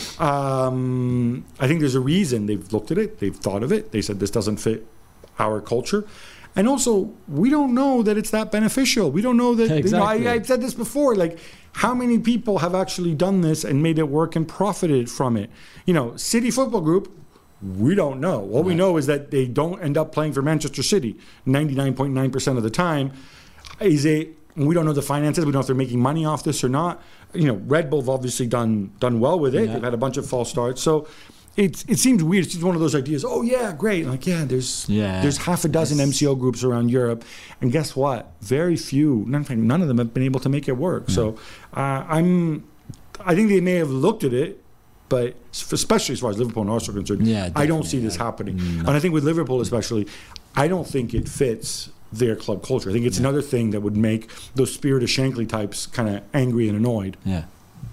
Um, I think there's a reason they've looked at it, they've thought of it, they said this doesn't fit our culture. And also, we don't know that it's that beneficial. We don't know that, Exactly. you know, I, I've said this before, like, how many people have actually done this and made it work and profited from it? You know, City Football Group, we don't know. All we know is that they don't end up playing for Manchester City ninety-nine point nine percent of the time. Is it, we don't know the finances. We don't know if they're making money off this or not. You know, Red Bull have obviously done done well with it. Yeah. They've had a bunch of false starts. So it it seems weird. It's just one of those ideas. Oh yeah, great. Like yeah, there's Yeah. there's half a dozen M C O groups around Europe, and guess what? Very few. None, none of them have been able to make it work. So uh, I'm. I think they may have looked at it, but especially as far as Liverpool and Arsenal are concerned, Yeah, I don't definitely, see this yeah. happening. And I think with Liverpool especially, I don't think it fits their club culture. I think it's another thing that would make those Spirit of Shankly types kind of angry and annoyed. Yeah.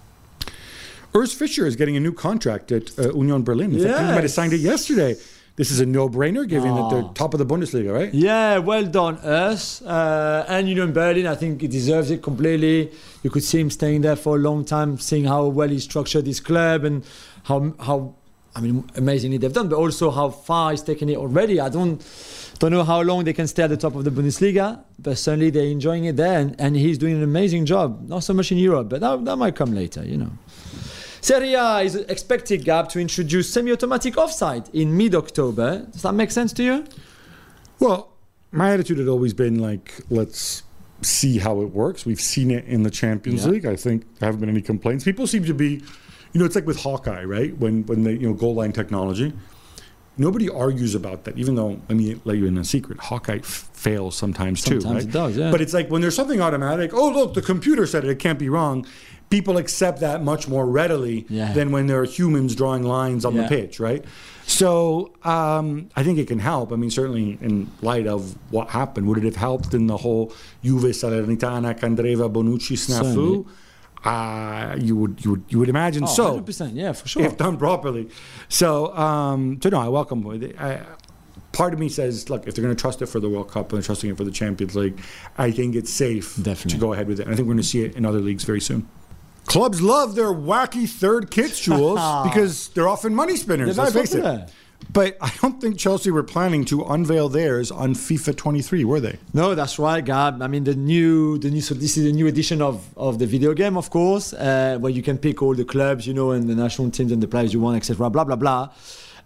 Urs Fischer is getting a new contract at uh, Union Berlin. In fact, he might have Yes. signed it yesterday. This is a no-brainer, given that they're Oh. top of the Bundesliga, right? Yeah, well done, us. Uh, and Union Berlin, I think he deserves it completely. You could see him staying there for a long time, seeing how well he structured his club and how, how I mean, amazingly they've done, but also how far he's taken it already. I don't don't know how long they can stay at the top of the Bundesliga, but certainly they're enjoying it there, and, and he's doing an amazing job. Not so much in Europe, but that, that might come later, you know. Serie A is expected, Gab, to introduce semi-automatic offside in mid-October. Does that make sense to you? Well, my attitude had always been like, let's see how it works. We've seen it in the Champions Yeah. League. I think there haven't been any complaints. People seem to be, you know, it's like with Hawkeye, right? When when they, you know, goal line technology. Nobody argues about that, even though, let me let you in a secret, Hawkeye f- fails sometimes, too, Sometimes right? it does, yeah. But it's like when there's something automatic, oh, look, the computer said it, it can't be wrong. People accept that much more readily Yeah. than when there are humans drawing lines on Yeah. the pitch, right? So um, I think it can help. I mean, certainly in light of what happened, would it have helped in the whole Juve Salernitana Candreva Bonucci snafu? Certainly. Uh, you would you would you would imagine Oh, so. one hundred percent, yeah, for sure. If done properly. So, um, so no, I welcome it. I, part of me says, look, if they're going to trust it for the World Cup and they're trusting it for the Champions League, I think it's safe Definitely. to go ahead with it. And I think we're going to see it in other leagues very soon. Clubs love their wacky third kits, Jules, because they're often money spinners. They're Let's very face it. popular. But I don't think Chelsea were planning to unveil theirs on FIFA twenty-three, were they? No, that's right, Gab. I mean, the new, the new. So this is a new edition of, of the video game, of course, uh, where you can pick all the clubs, you know, and the national teams and the players you want, et cetera. Blah blah blah.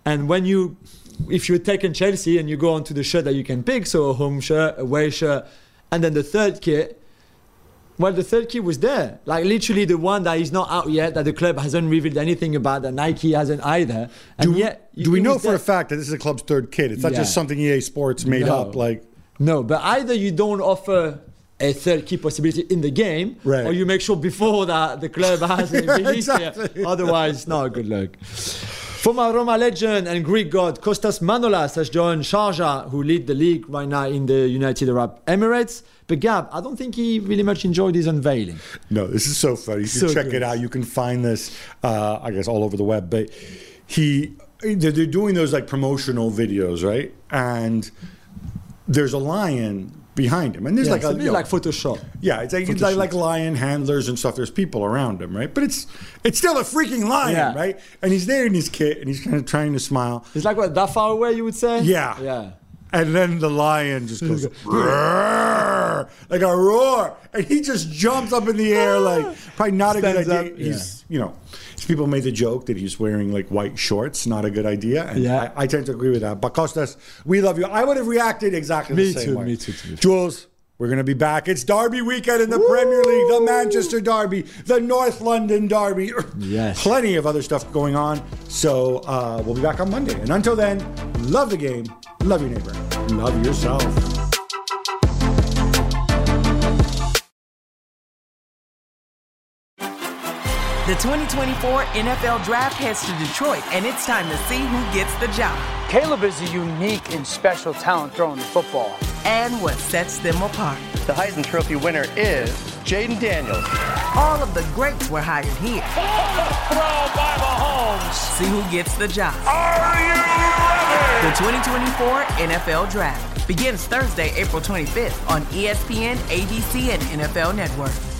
And when you, if you're taking Chelsea and you go onto the shirt that you can pick, so a home shirt, away shirt, and then the third kit, well, the third kit was there. Like literally the one that is not out yet, that the club hasn't revealed anything about, that Nike hasn't either. And do, yet, do we know for there. a fact that this is the club's third kit? It's not Yeah. just something E A Sports made No. up. Like No, but either you don't offer a third key possibility in the game, Right. or you make sure before that the club has it Yeah, released exactly. it. Otherwise, it's not a good look. Former Roma legend and Greek god Kostas Manolas has joined Sharjah, who lead the league right now in the United Arab Emirates. But Gab, I don't think he really much enjoyed his unveiling. No, this is so funny. You should So check good. it out. You can find this, uh, I guess, all over the web. But he, they're, they're doing those like promotional videos, right? And there's a lion behind him, and there's Yeah, like it's a a bit you know, like Photoshop. yeah, it's like, it's Photoshop. like like lion handlers and stuff. There's people around him, right? But it's it's still a freaking lion, Yeah. right? And he's there in his kit, and he's kind of trying to smile. It's like what, that far away, you would say? Yeah. Yeah. And then the lion just goes "Roar," like a roar, and he just jumps up in the air like probably not a good Stands idea. up, He's you know, people made the joke that he's wearing like white shorts, not a good idea. And Yeah. I, I tend to agree with that. But Kostas, we love you. I would have reacted exactly Me the same too, way. me too, to be fair. Jules, we're going to be back. It's Derby weekend in the Premier League, the Manchester Derby, the North London Derby. Yes. Plenty of other stuff going on. So uh, we'll be back on Monday. And until then, love the game, love your neighbor, love yourself. The twenty twenty-four N F L Draft heads to Detroit, and it's time to see who gets the job Caleb is a unique and special talent throwing the football. and what sets them apart. The Heisman Trophy winner is Jaden Daniels. All of the greats were hired here. Throw by Mahomes. See who gets the job. Are you ready? The twenty twenty-four N F L Draft begins Thursday, April twenty-fifth on E S P N, A B C, and N F L Network.